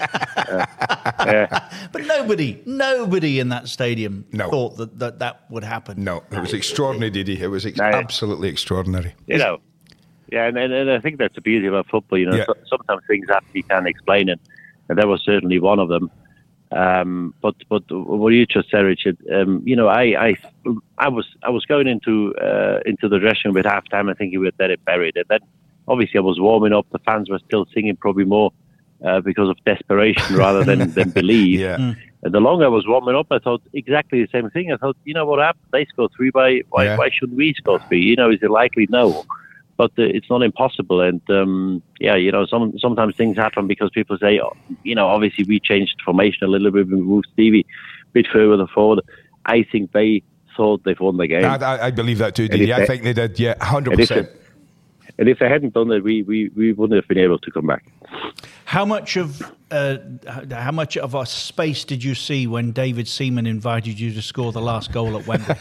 Yeah. But nobody, nobody in that stadium No. thought that, that that would happen. No, it was extraordinary, Didi. It was ex- No. absolutely extraordinary. You know, yeah, and, and, and I think that's the beauty about football. You know, Yeah. so, sometimes things happen you can't explain it, and that was certainly one of them. Um, but but what you just said, Richard, um, you know, I, I I was I was going into uh, into the dressing room at halftime. I think we were dead buried, and then obviously I was warming up. The fans were still singing, probably more uh, because of desperation rather than than believe. Yeah. Mm. And the longer I was warming up, I thought exactly the same thing. I thought, you know what happened? They scored three. Why why, Yeah. why shouldn't we score three? You know, is it likely? No. But uh, it's not impossible. And, um, yeah, you know, some sometimes things happen because people say, oh, you know, obviously we changed formation a little bit. We moved Stevie a bit further forward. I think they thought they've won the game. I, I, I believe that too, And Didi. if I they- think they did, yeah, one hundred and, if percent. they, and if they hadn't done it, we, we, we wouldn't have been able to come back. How much of uh, how much of a space did you see when David Seaman invited you to score the last goal at Wembley?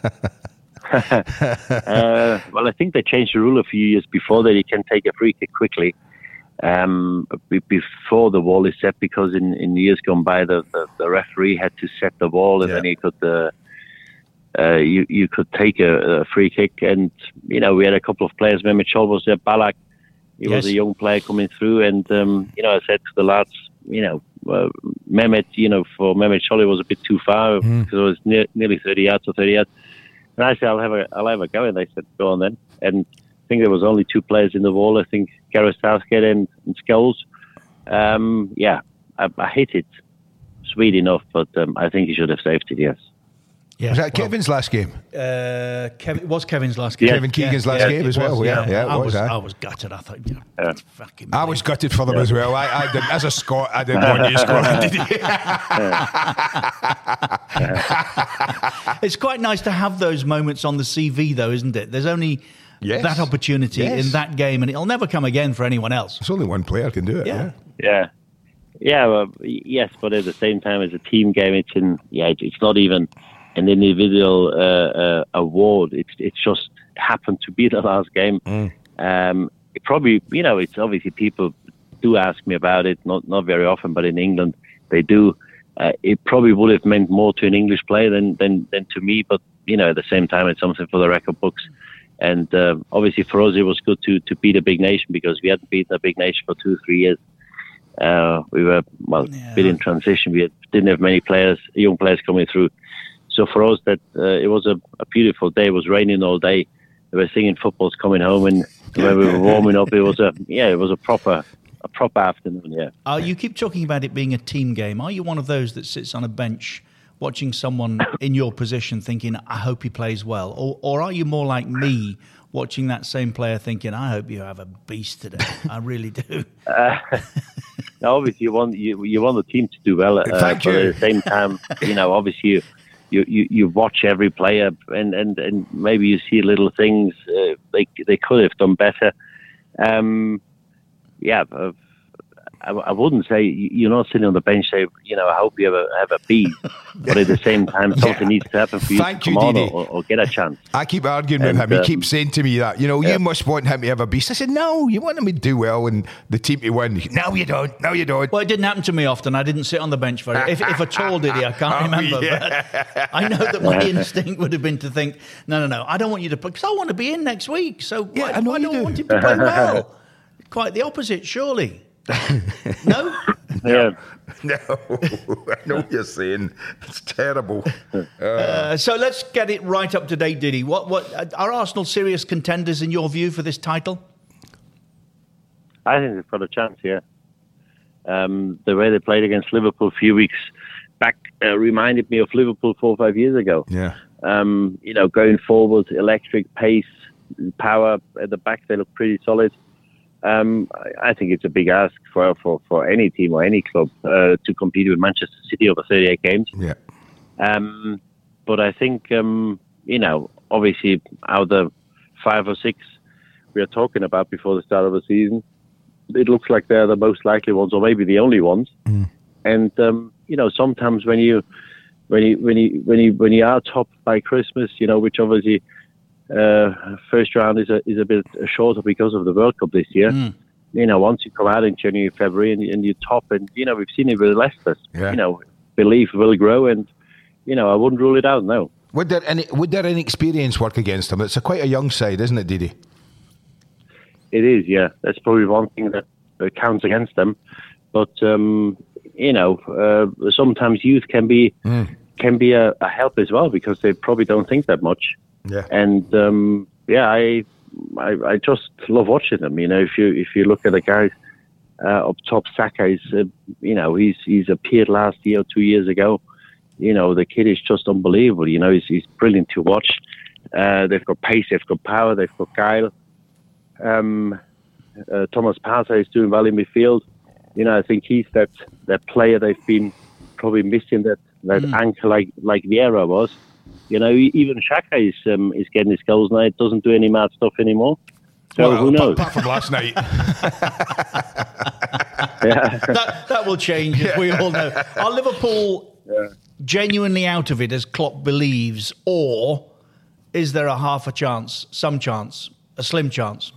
uh, well, I think they changed the rule a few years before that you can take a free kick quickly um, be- before the wall is set, because in, in years gone by the, the, the referee had to set the wall, and Yeah. then he could uh, uh, you you could take a, a free kick. And you know, we had a couple of players. Mehmet Scholl was there, Balak. He Yes. was a young player coming through, and um, you know, I said to the lads, you know, uh, Mehmet, you know, for Mehmet Scholl it was a bit too far because it was near, nearly thirty yards or thirty yards. And I said, I'll have a, I'll have a go. And they said, go on then. And I think there was only two players in the wall. I think Gareth Southgate and, and Scholes. Um, yeah, I, I hit it sweet enough, but um, I think he should have saved it, yes. Yeah, Was that well, Kevin's last game? Uh, Kevin, it was Kevin's last game. Kevin Keegan's last game it as well, was, yeah, yeah, it I was, was, aye. I was gutted. I thought, you know, Yeah. fucking. I was gutted for them as well. I, I didn't, as a Scot, I didn't want you to score. Did It's quite nice to have those moments on the C V, though, isn't it? There's only Yes. that opportunity Yes. in that game, and it'll never come again for anyone else. There's only one player can do it. Yeah. Yeah. Yeah. Yeah, well, y- yes, but at the same time, as a team game, it's in, yeah, it- it's not even an individual uh, uh, award. It's it's just happened to be the last game. Mm. Um, it probably, you know, it's obviously people do ask me about it, not not very often, but in England they do. Uh, it probably would have meant more to an English player than, than, than to me, but, you know, at the same time, it's something for the record books. And uh, obviously for us, it was good to, to beat a big nation, because we hadn't beaten a big nation for two, three years. Uh, we were, well, Yeah. a bit in transition. We had, didn't have many players, young players coming through. So for us, that uh, it was a, a beautiful day. It was raining all day. they were singing footballs coming home, and when we were warming up, it was a yeah, it was a proper a proper afternoon. Yeah. Uh, you keep talking about it being a team game. Are you one of those that sits on a bench watching someone in your position, thinking, "I hope he plays well," or or are you more like me, watching that same player, thinking, "I hope you have a beast today"? I really do. Uh, obviously, you want you you want the team to do well, uh, Thank but you. at the same time, you know, obviously you you, you, you watch every player, and, and, and maybe you see little things uh, they they could have done better. Um, yeah, uh, I, I wouldn't say you're not sitting on the bench say, you know, I hope you have a have a B, but at the same time, something Yeah. needs to happen for you Thank to you, come on Didi. or, or get a chance. I keep arguing with And, him. He um, keeps saying to me that, you know, yeah. you must want him to have a beast. I said, no, you want him to do well and the team to win. No, you don't. No, you don't. Well, it didn't happen to me often. I didn't sit on the bench very. If, if at all, did he? I can't Oh, remember. yeah. But I know that my instinct would have been to think, no, no, no, I don't want you to play because I want to be in next week. So Yeah, why, I know why you don't do. want him to play well? Quite the opposite, surely. No. Yeah. No, I know what you're saying. It's terrible. Uh, so let's get it right up to date, Diddy. What, what are Arsenal serious contenders in your view for this title? I think they've got a chance, yeah. Um, the way they played against Liverpool a few weeks back uh, reminded me of Liverpool four or five years ago. Yeah. Um, you know, going forward, electric pace, power at the back, they look pretty solid. Um, I, I think it's a big ask for, for, for any team or any club uh, to compete with Manchester City over thirty-eight games. Yeah. Um, but I think, um, you know, obviously out of the five or six we are talking about before the start of the season, it looks like they're the most likely ones, or maybe the only ones. Mm. And um, you know, sometimes when you when you when you when you when you are top by Christmas, you know, which obviously uh, first round is a is a bit shorter because of the World Cup this year. Mm. You know, once you come out in January, February, and, and you top, and you know, we've seen it with Leicester. Yeah. You know, belief will grow, and you know, I wouldn't rule it out. No. Would their, any, would their inexperience work against them? It's a quite a young side, isn't it, Didi? It is, yeah. That's probably one thing that uh, counts against them. But um, you know, uh, sometimes youth can be Mm. can be a, a help as well because they probably don't think that much. Yeah. And um, yeah, I, I I just love watching them. You know, if you if you look at the guys uh, up top, Saka is uh, you know he's he's appeared last year or two years ago. You know, the kid is just unbelievable. You know, he's he's brilliant to watch. Uh, they've got pace, they've got power, they've got guile. Um, uh, Thomas Partey is doing well in midfield. You know, I think he's that, that player they've been probably missing, that, that Mm. anchor like like Vieira was. You know, even Xhaka is um, is getting his goals now. It doesn't do any mad stuff anymore. So Well, who apart- knows? Apart from last night. Yeah. that, that will change, as we all know. Are Liverpool genuinely out of it, as Klopp believes, or is there a half a chance, some chance, a slim chance?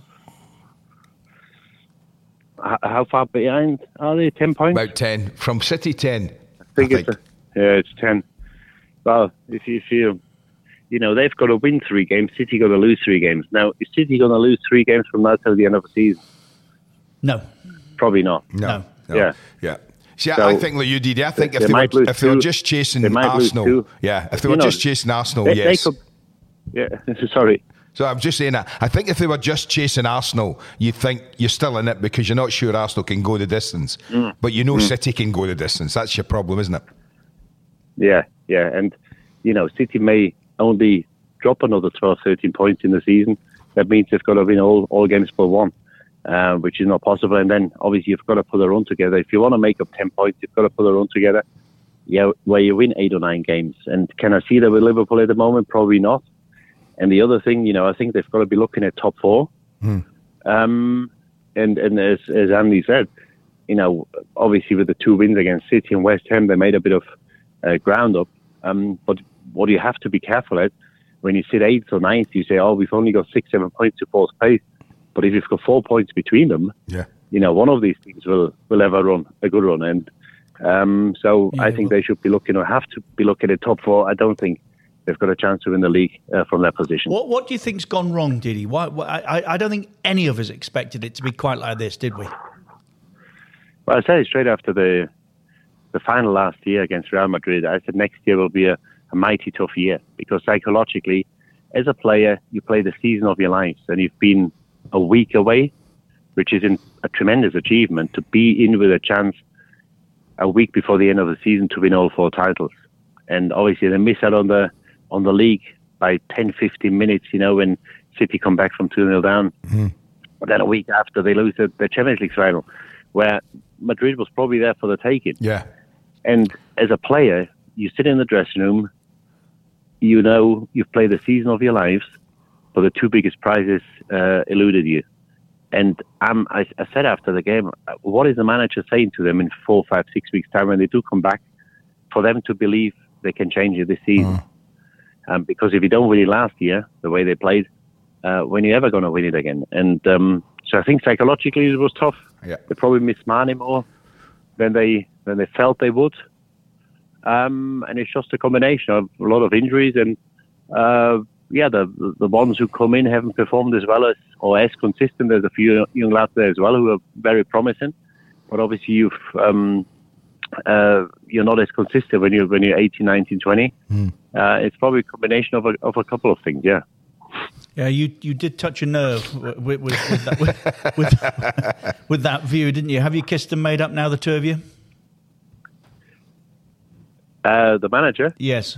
H- How far behind are they? Ten points? About ten. From City, ten. I think it's a, yeah, it's ten. Well, if you feel, you know, they've got to win three games. City got to lose three games. Now, is City going to lose three games from now till the end of the season? No. Probably not. No. No. no. Yeah. Yeah. See, So, I think like you did. I think they- if they they, were, might lose if they were two. just chasing They might lose Arsenal, two. yeah, if they You were know, just chasing Arsenal, They, yes. they could. Yeah. Sorry. So I'm just saying that. I think if they were just chasing Arsenal, you think you're still in it because you're not sure Arsenal can go the distance. Mm. But you know City can go the distance. That's your problem, isn't it? Yeah, yeah, and you know, City may only drop another twelve, thirteen points in the season. That means they've got to win all, all games but one, uh, which is not possible. And then obviously you've got to put a run together. If you want to make up ten points, you've got to put a run together. Yeah, where you win eight or nine games. And can I see that with Liverpool at the moment? Probably not. And the other thing, you know, I think they've got to be looking at top four. Mm. Um, and and as as Andy said, you know, obviously with the two wins against City and West Ham, they made a bit of uh, ground up. Um, but what you have to be careful at, when you sit eighth or ninth, you say, oh, we've only got six, seven points to fourth place. But if you've got four points between them, Yeah. you know, one of these teams will, will have a run, a good run. And um, so Yeah, I think well- they should be looking, or have to be looking at top four. I don't think they've got a chance to win the league uh, from that position. What What do you think's gone wrong, Didi? Why, why, I, I don't think any of us expected it to be quite like this, did we? Well, I said it straight after the the final last year against Real Madrid. I said next year will be a, a mighty tough year because psychologically as a player, you play the season of your lives, and you've been a week away, which is a tremendous achievement, to be in with a chance a week before the end of the season to win all four titles. And obviously they miss out on the on the league by ten, fifteen minutes, you know, when City come back from two nil down. Mm-hmm. But then a week after, they lose the, the Champions League final, where Madrid was probably there for the taking. Yeah. And as a player, you sit in the dressing room, you know you've played the season of your lives, but the two biggest prizes uh, eluded you. And um, I, I said after the game, what is the manager saying to them in four, five, six weeks' time when they do come back, for them to believe they can change it this season? Mm. Um, because if you don't win it last year, the way they played, uh, when are you ever going to win it again? And um, so I think psychologically it was tough. Yeah. They probably missed Mane more than they than they felt they would. Um, and it's just a combination of a lot of injuries and. Uh, Yeah, the the ones who come in haven't performed as well as or as consistent. There's a few young lads there as well who are very promising, but obviously you've um, uh, you're not as consistent when you're when you're eighteen, nineteen, twenty. Mm. Uh, it's probably a combination of a of a couple of things. Yeah. Yeah, you, you did touch a nerve with with, with, that, with, with, with that view, didn't you? Have you kissed and made up now, the two of you? Uh, the manager? Yes.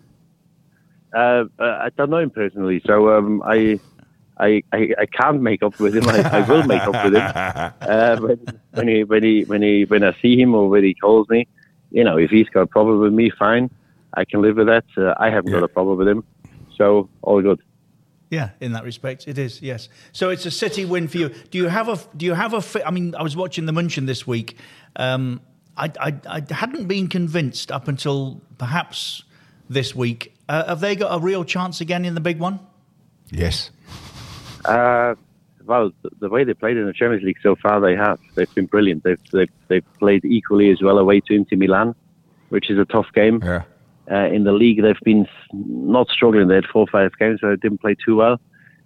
Uh, uh, I don't know him personally, so um, I, I, I, I can't make up with him. I, I will make up with him uh, when, when he, when he, when he, when I see him or when he calls me. You know, if he's got a problem with me, fine, I can live with that. Uh, I haven't yeah. got a problem with him, so all good. Yeah, in that respect, it is. Yes. So it's a City win for you. Do you have a? Do you have a? I mean, I was watching the München this week. Um, I, I, I hadn't been convinced up until perhaps this week. Uh, have they got a real chance again in the big one? Yes. Uh, well, the, the way they played in the Champions League so far, they have. They've been brilliant. They've they've, they've played equally as well away to Inter Milan, which is a tough game. Yeah. Uh, in the league, they've been not struggling. They had four or five games where they didn't play too well.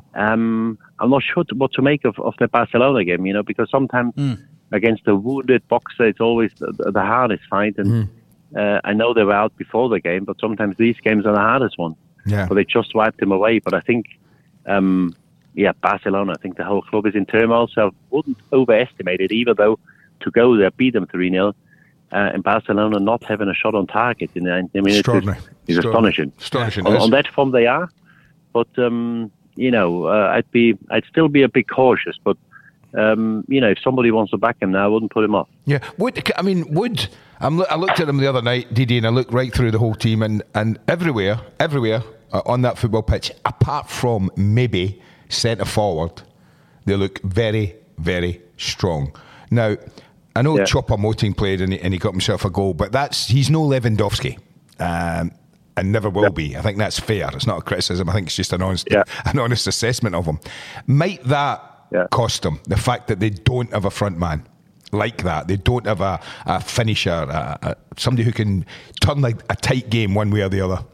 Um, I'm not sure what to make of, of the Barcelona game, you know, because sometimes mm. against a wounded boxer, it's always the, the hardest fight. And mm. uh, I know they were out before the game, but sometimes these games are the hardest one. Yeah. But they just wiped them away. But I think, um, yeah, Barcelona, I think the whole club is in turmoil, so I wouldn't overestimate it, even though to go there, beat them three nil. Uh, and Barcelona not having a shot on target in ninety minutes is, is astonishing. Astonishing. On, on that form they are, but um, you know, uh, I'd be, I'd still be a bit cautious. But um, you know, if somebody wants to back him now, I wouldn't put him off. Yeah, would I mean would I'm, I looked at him the other night, Didi, and I looked right through the whole team, and and everywhere, everywhere uh, on that football pitch, apart from maybe centre forward, they look very, very strong. Now, I know yeah. Choupo-Moting played and he, and he got himself a goal, but that's he's no Lewandowski, um, and never will yeah. be. I think that's fair. It's not a criticism. I think it's just an honest, yeah. an honest assessment of him. Might that yeah. cost them, the fact that they don't have a front man like that? They don't have a, a finisher, a, a, somebody who can turn like a tight game one way or the other.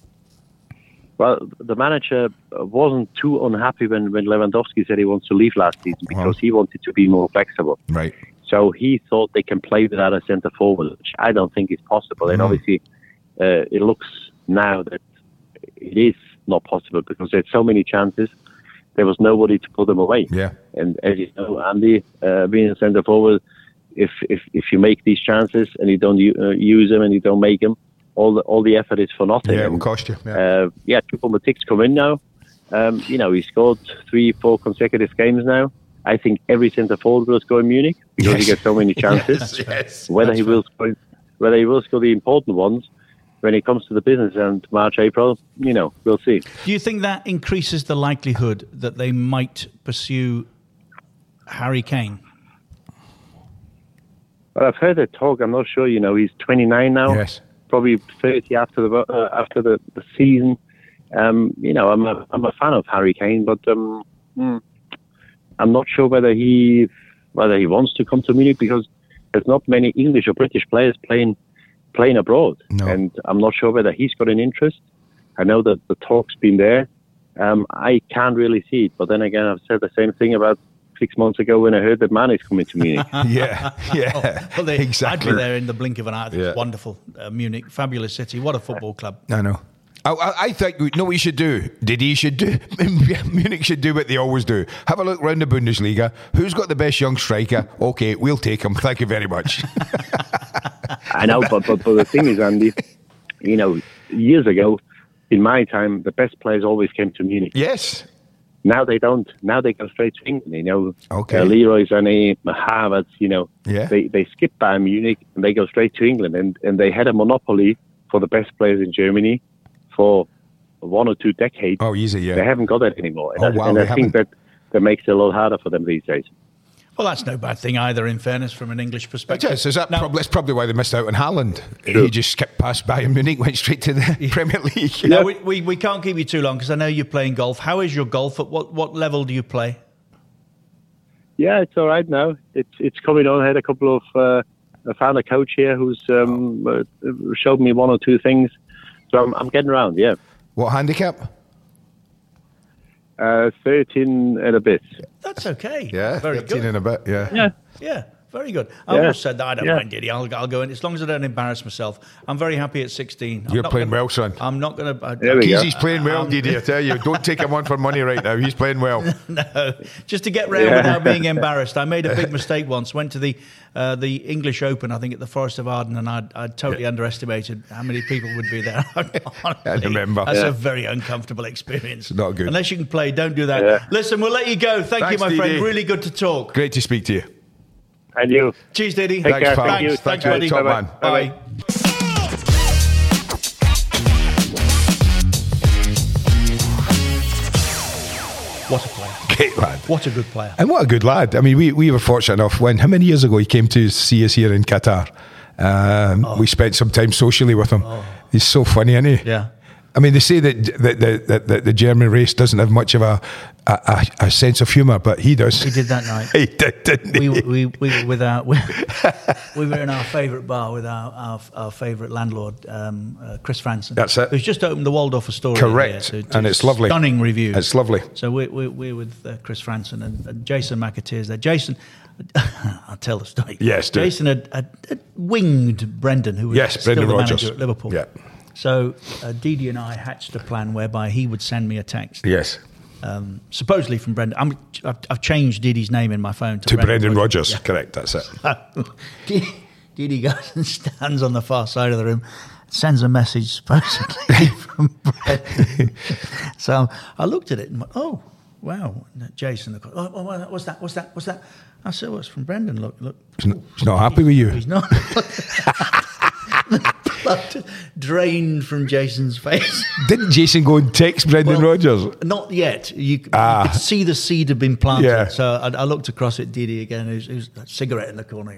Well, the manager wasn't too unhappy when, when Lewandowski said he wants to leave last season because well, he wanted to be more flexible. Right. So he thought they can play without a centre forward, which I don't think is possible. And mm. obviously, uh, it looks now that it is not possible because there's so many chances. There was nobody to put them away. Yeah. And as you know, Andy, uh, being a centre forward, if, if if you make these chances and you don't uh, use them and you don't make them, all the all the effort is for nothing. Yeah, it will cost you. Yeah, uh, yeah Choupo-Moting's come in now. Um, you know, he scored three, four consecutive games now. I think every centre forward will score in Munich because yes. he gets so many chances. yes, yes, whether he will score, whether he will score the important ones when it comes to the business and March, April, you know, we'll see. Do you think that increases the likelihood that they might pursue Harry Kane? Well, I've heard that talk. I'm not sure. You know, he's twenty-nine now. Yes. Probably thirty after the uh, after the, the season. Um, you know, I'm a I'm a fan of Harry Kane, but. Um, hmm. I'm not sure whether he whether he wants to come to Munich because there's not many English or British players playing playing abroad, no. and I'm not sure whether he's got an interest. I know that the talk's been there. Um, I can't really see it, but then again, I've said the same thing about six months ago when I heard that Man is coming to Munich. yeah, yeah, oh, well, they, exactly. I'd be there in the blink of an eye. Yeah. Wonderful, uh, Munich, fabulous city. What a football club! I know. I, I, I think you know what you should do. Didi should do. Munich should do what they always do. Have a look round the Bundesliga. Who's got the best young striker? Okay, we'll take him. Thank you very much. I know, but, but but the thing is, Andy, you know, years ago, in my time, the best players always came to Munich. Yes. Now they don't. Now they go straight to England. You know, okay. uh, Leroy Sané, Havertz. You know, yeah. they they skip Bayern Munich and they go straight to England, and and they had a monopoly for the best players in Germany for one or two decades. Oh, easy, yeah. They haven't got that anymore. And oh, I, wow, and I think haven't. that, that makes it a lot harder for them these days. Well, that's no bad thing either, in fairness, from an English perspective. Yes, is that now, prob- that's probably why they missed out on Haaland. Sure. He just skipped past Bayern Munich, went straight to the yeah. Premier League. Yeah. No, we, we, we can't keep you too long because I know you're playing golf. How is your golf? At what, what level do you play? Yeah, it's all right now. It's it's coming on. I had a couple of... Uh, I found a coach here who's um, uh, showed me one or two things. So I'm, I'm getting around, yeah. What handicap? Uh, thirteen and a bit. That's okay. Yeah, very thirteen good. and a bit, yeah. Yeah. Yeah, very good. I Yeah. almost said that I don't Yeah. mind, Diddy. I'll, I'll go in. As long as I don't embarrass myself. I'm very happy at sixteen. I'm You're not playing gonna, well, son. I'm not going to... There we go. He's playing well, Didi, I tell you. Don't take him on for money right now. He's playing well. No, just to get round Yeah. without being embarrassed. I made a big mistake once. Went to the uh, the English Open, I think, at the Forest of Arden, and I'd, I'd totally Yeah. underestimated how many people would be there. Honestly, I remember. That's Yeah. a very uncomfortable experience. It's not good. Unless you can play, don't do that. Yeah. Listen, we'll let you go. Thank Thanks, you, my friend. Didi. Really good to talk. Great to speak to you. And you. Cheers, Diddy. Take Thanks, care. pal. Thank you. Thanks, Thank thanks you, buddy. top Bye-bye. man. Bye. What a player. Great lad. What a good player. And what a good lad. I mean, we, we were fortunate enough when, how many years ago he came to see us here in Qatar? Um, Oh. We spent some time socially with him. He's so funny, isn't he? Yeah. I mean, they say that that, that, that, that the German race doesn't have much of a a, a, a sense of humour, but he does. He did that night. he did, didn't we, he? we, we were with our, we, we were in our favourite bar with our, our, our favourite landlord, um, uh, Chris Franson. That's it. Who's just opened the Waldorf Astoria. Correct. Here to, to And it's lovely. Stunning reviews. It's lovely. So we, we, we're with uh, Chris Franson and, and Jason McAteer's there. Jason, I'll tell the story. Yes, do. Jason had, had, had winged Brendan, who was Yes, still Brendan the Rodgers. manager at Liverpool. Yeah. So uh, Didi and I hatched a plan whereby he would send me a text. Yes. Um, supposedly from Brendan. I'm, I've, I've changed Didi's name in my phone to, To Brendan Rodgers. Yeah. Correct, that's it. Didi, Didi goes and stands on the far side of the room, sends a message supposedly from Brendan. So I looked at it and went, oh, wow. And Jason, oh, oh, what's that? What's that? What's that? I said, well, it's from Brendan. Look, look. He's not, he's not happy with you. He's not. Blood drained from Jason's face. Didn't Jason go and text Brendan Well, Rodgers? Not yet. You, Ah. you could see the seed had been planted. Yeah. So I, I looked across at Didi again. Who's, who's a cigarette in the corner.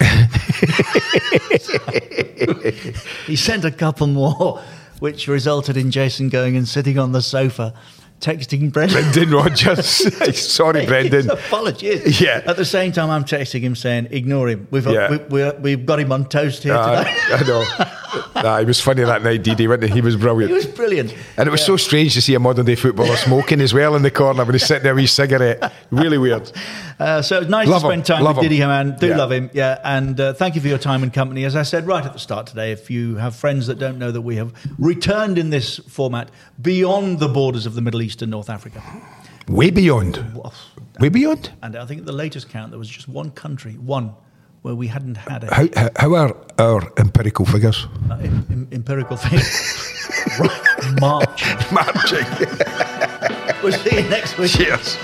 He sent a couple more, which resulted in Jason going and sitting on the sofa, texting Brendan. Brendan Rodgers. Sorry, Brendan. Apologies. Yeah. At the same time, I'm texting him saying, "Ignore him. We've Yeah. we, we, we've got him on toast here Uh, today." I know. Nah, he was funny that night, Didi, wasn't he? He was brilliant. He was brilliant. And it was so strange to see a modern day footballer smoking as well in the corner when he's sitting there with his cigarette. Really weird. Uh, so it's nice Love to spend him. time Love with him. Didi Hamann. Do Yeah. love him, yeah. And uh, thank you for your time and company. As I said right at the start today, if you have friends that don't know that we have returned in this format beyond the borders of the Middle East and North Africa. Way beyond. Way beyond? And I think at the latest count, there was just one country, one, where we hadn't had a How, how, how are our empirical figures? uh, em- em- empirical thing. Right, March. Marching. We'll see you next week. Cheers.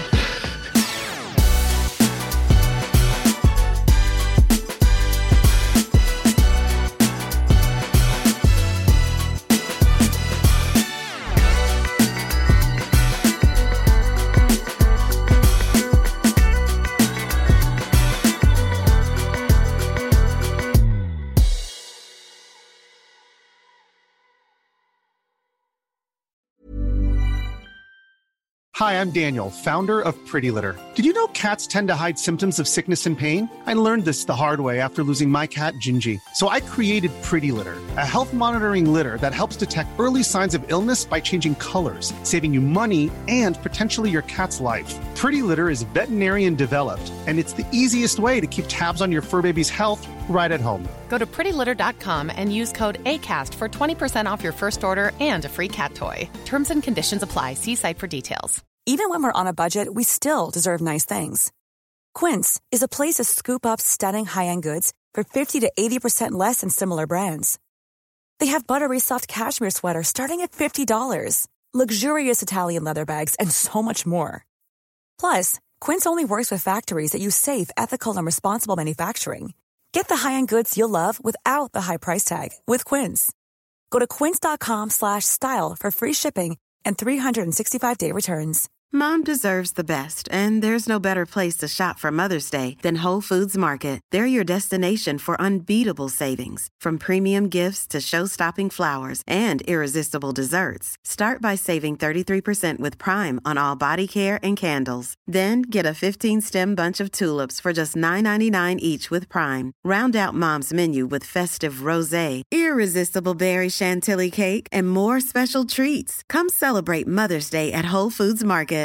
Hi, I'm Daniel, founder of Pretty Litter. Did you know cats tend to hide symptoms of sickness and pain? I learned this the hard way after losing my cat, Gingy. So I created Pretty Litter, a health monitoring litter that helps detect early signs of illness by changing colors, saving you money and potentially your cat's life. Pretty Litter is veterinarian developed, and it's the easiest way to keep tabs on your fur baby's health right at home. Go to pretty litter dot com and use code ACAST for twenty percent off your first order and a free cat toy. Terms and conditions apply. See site for details. Even when we're on a budget, we still deserve nice things. Quince is a place to scoop up stunning high-end goods for fifty to eighty percent less than similar brands. They have buttery soft cashmere sweaters starting at fifty dollars, luxurious Italian leather bags, and so much more. Plus, Quince only works with factories that use safe, ethical, and responsible manufacturing. Get the high-end goods you'll love without the high price tag with Quince. Go to quince.com slash style for free shipping and three sixty-five day returns. Mom deserves the best, and there's no better place to shop for Mother's Day than Whole Foods Market. They're your destination for unbeatable savings, from premium gifts to show-stopping flowers and irresistible desserts. Start by saving thirty-three percent with Prime on all body care and candles. Then get a fifteen-stem bunch of tulips for just nine ninety-nine each with Prime. Round out Mom's menu with festive rosé, irresistible berry chantilly cake, and more special treats. Come celebrate Mother's Day at Whole Foods Market.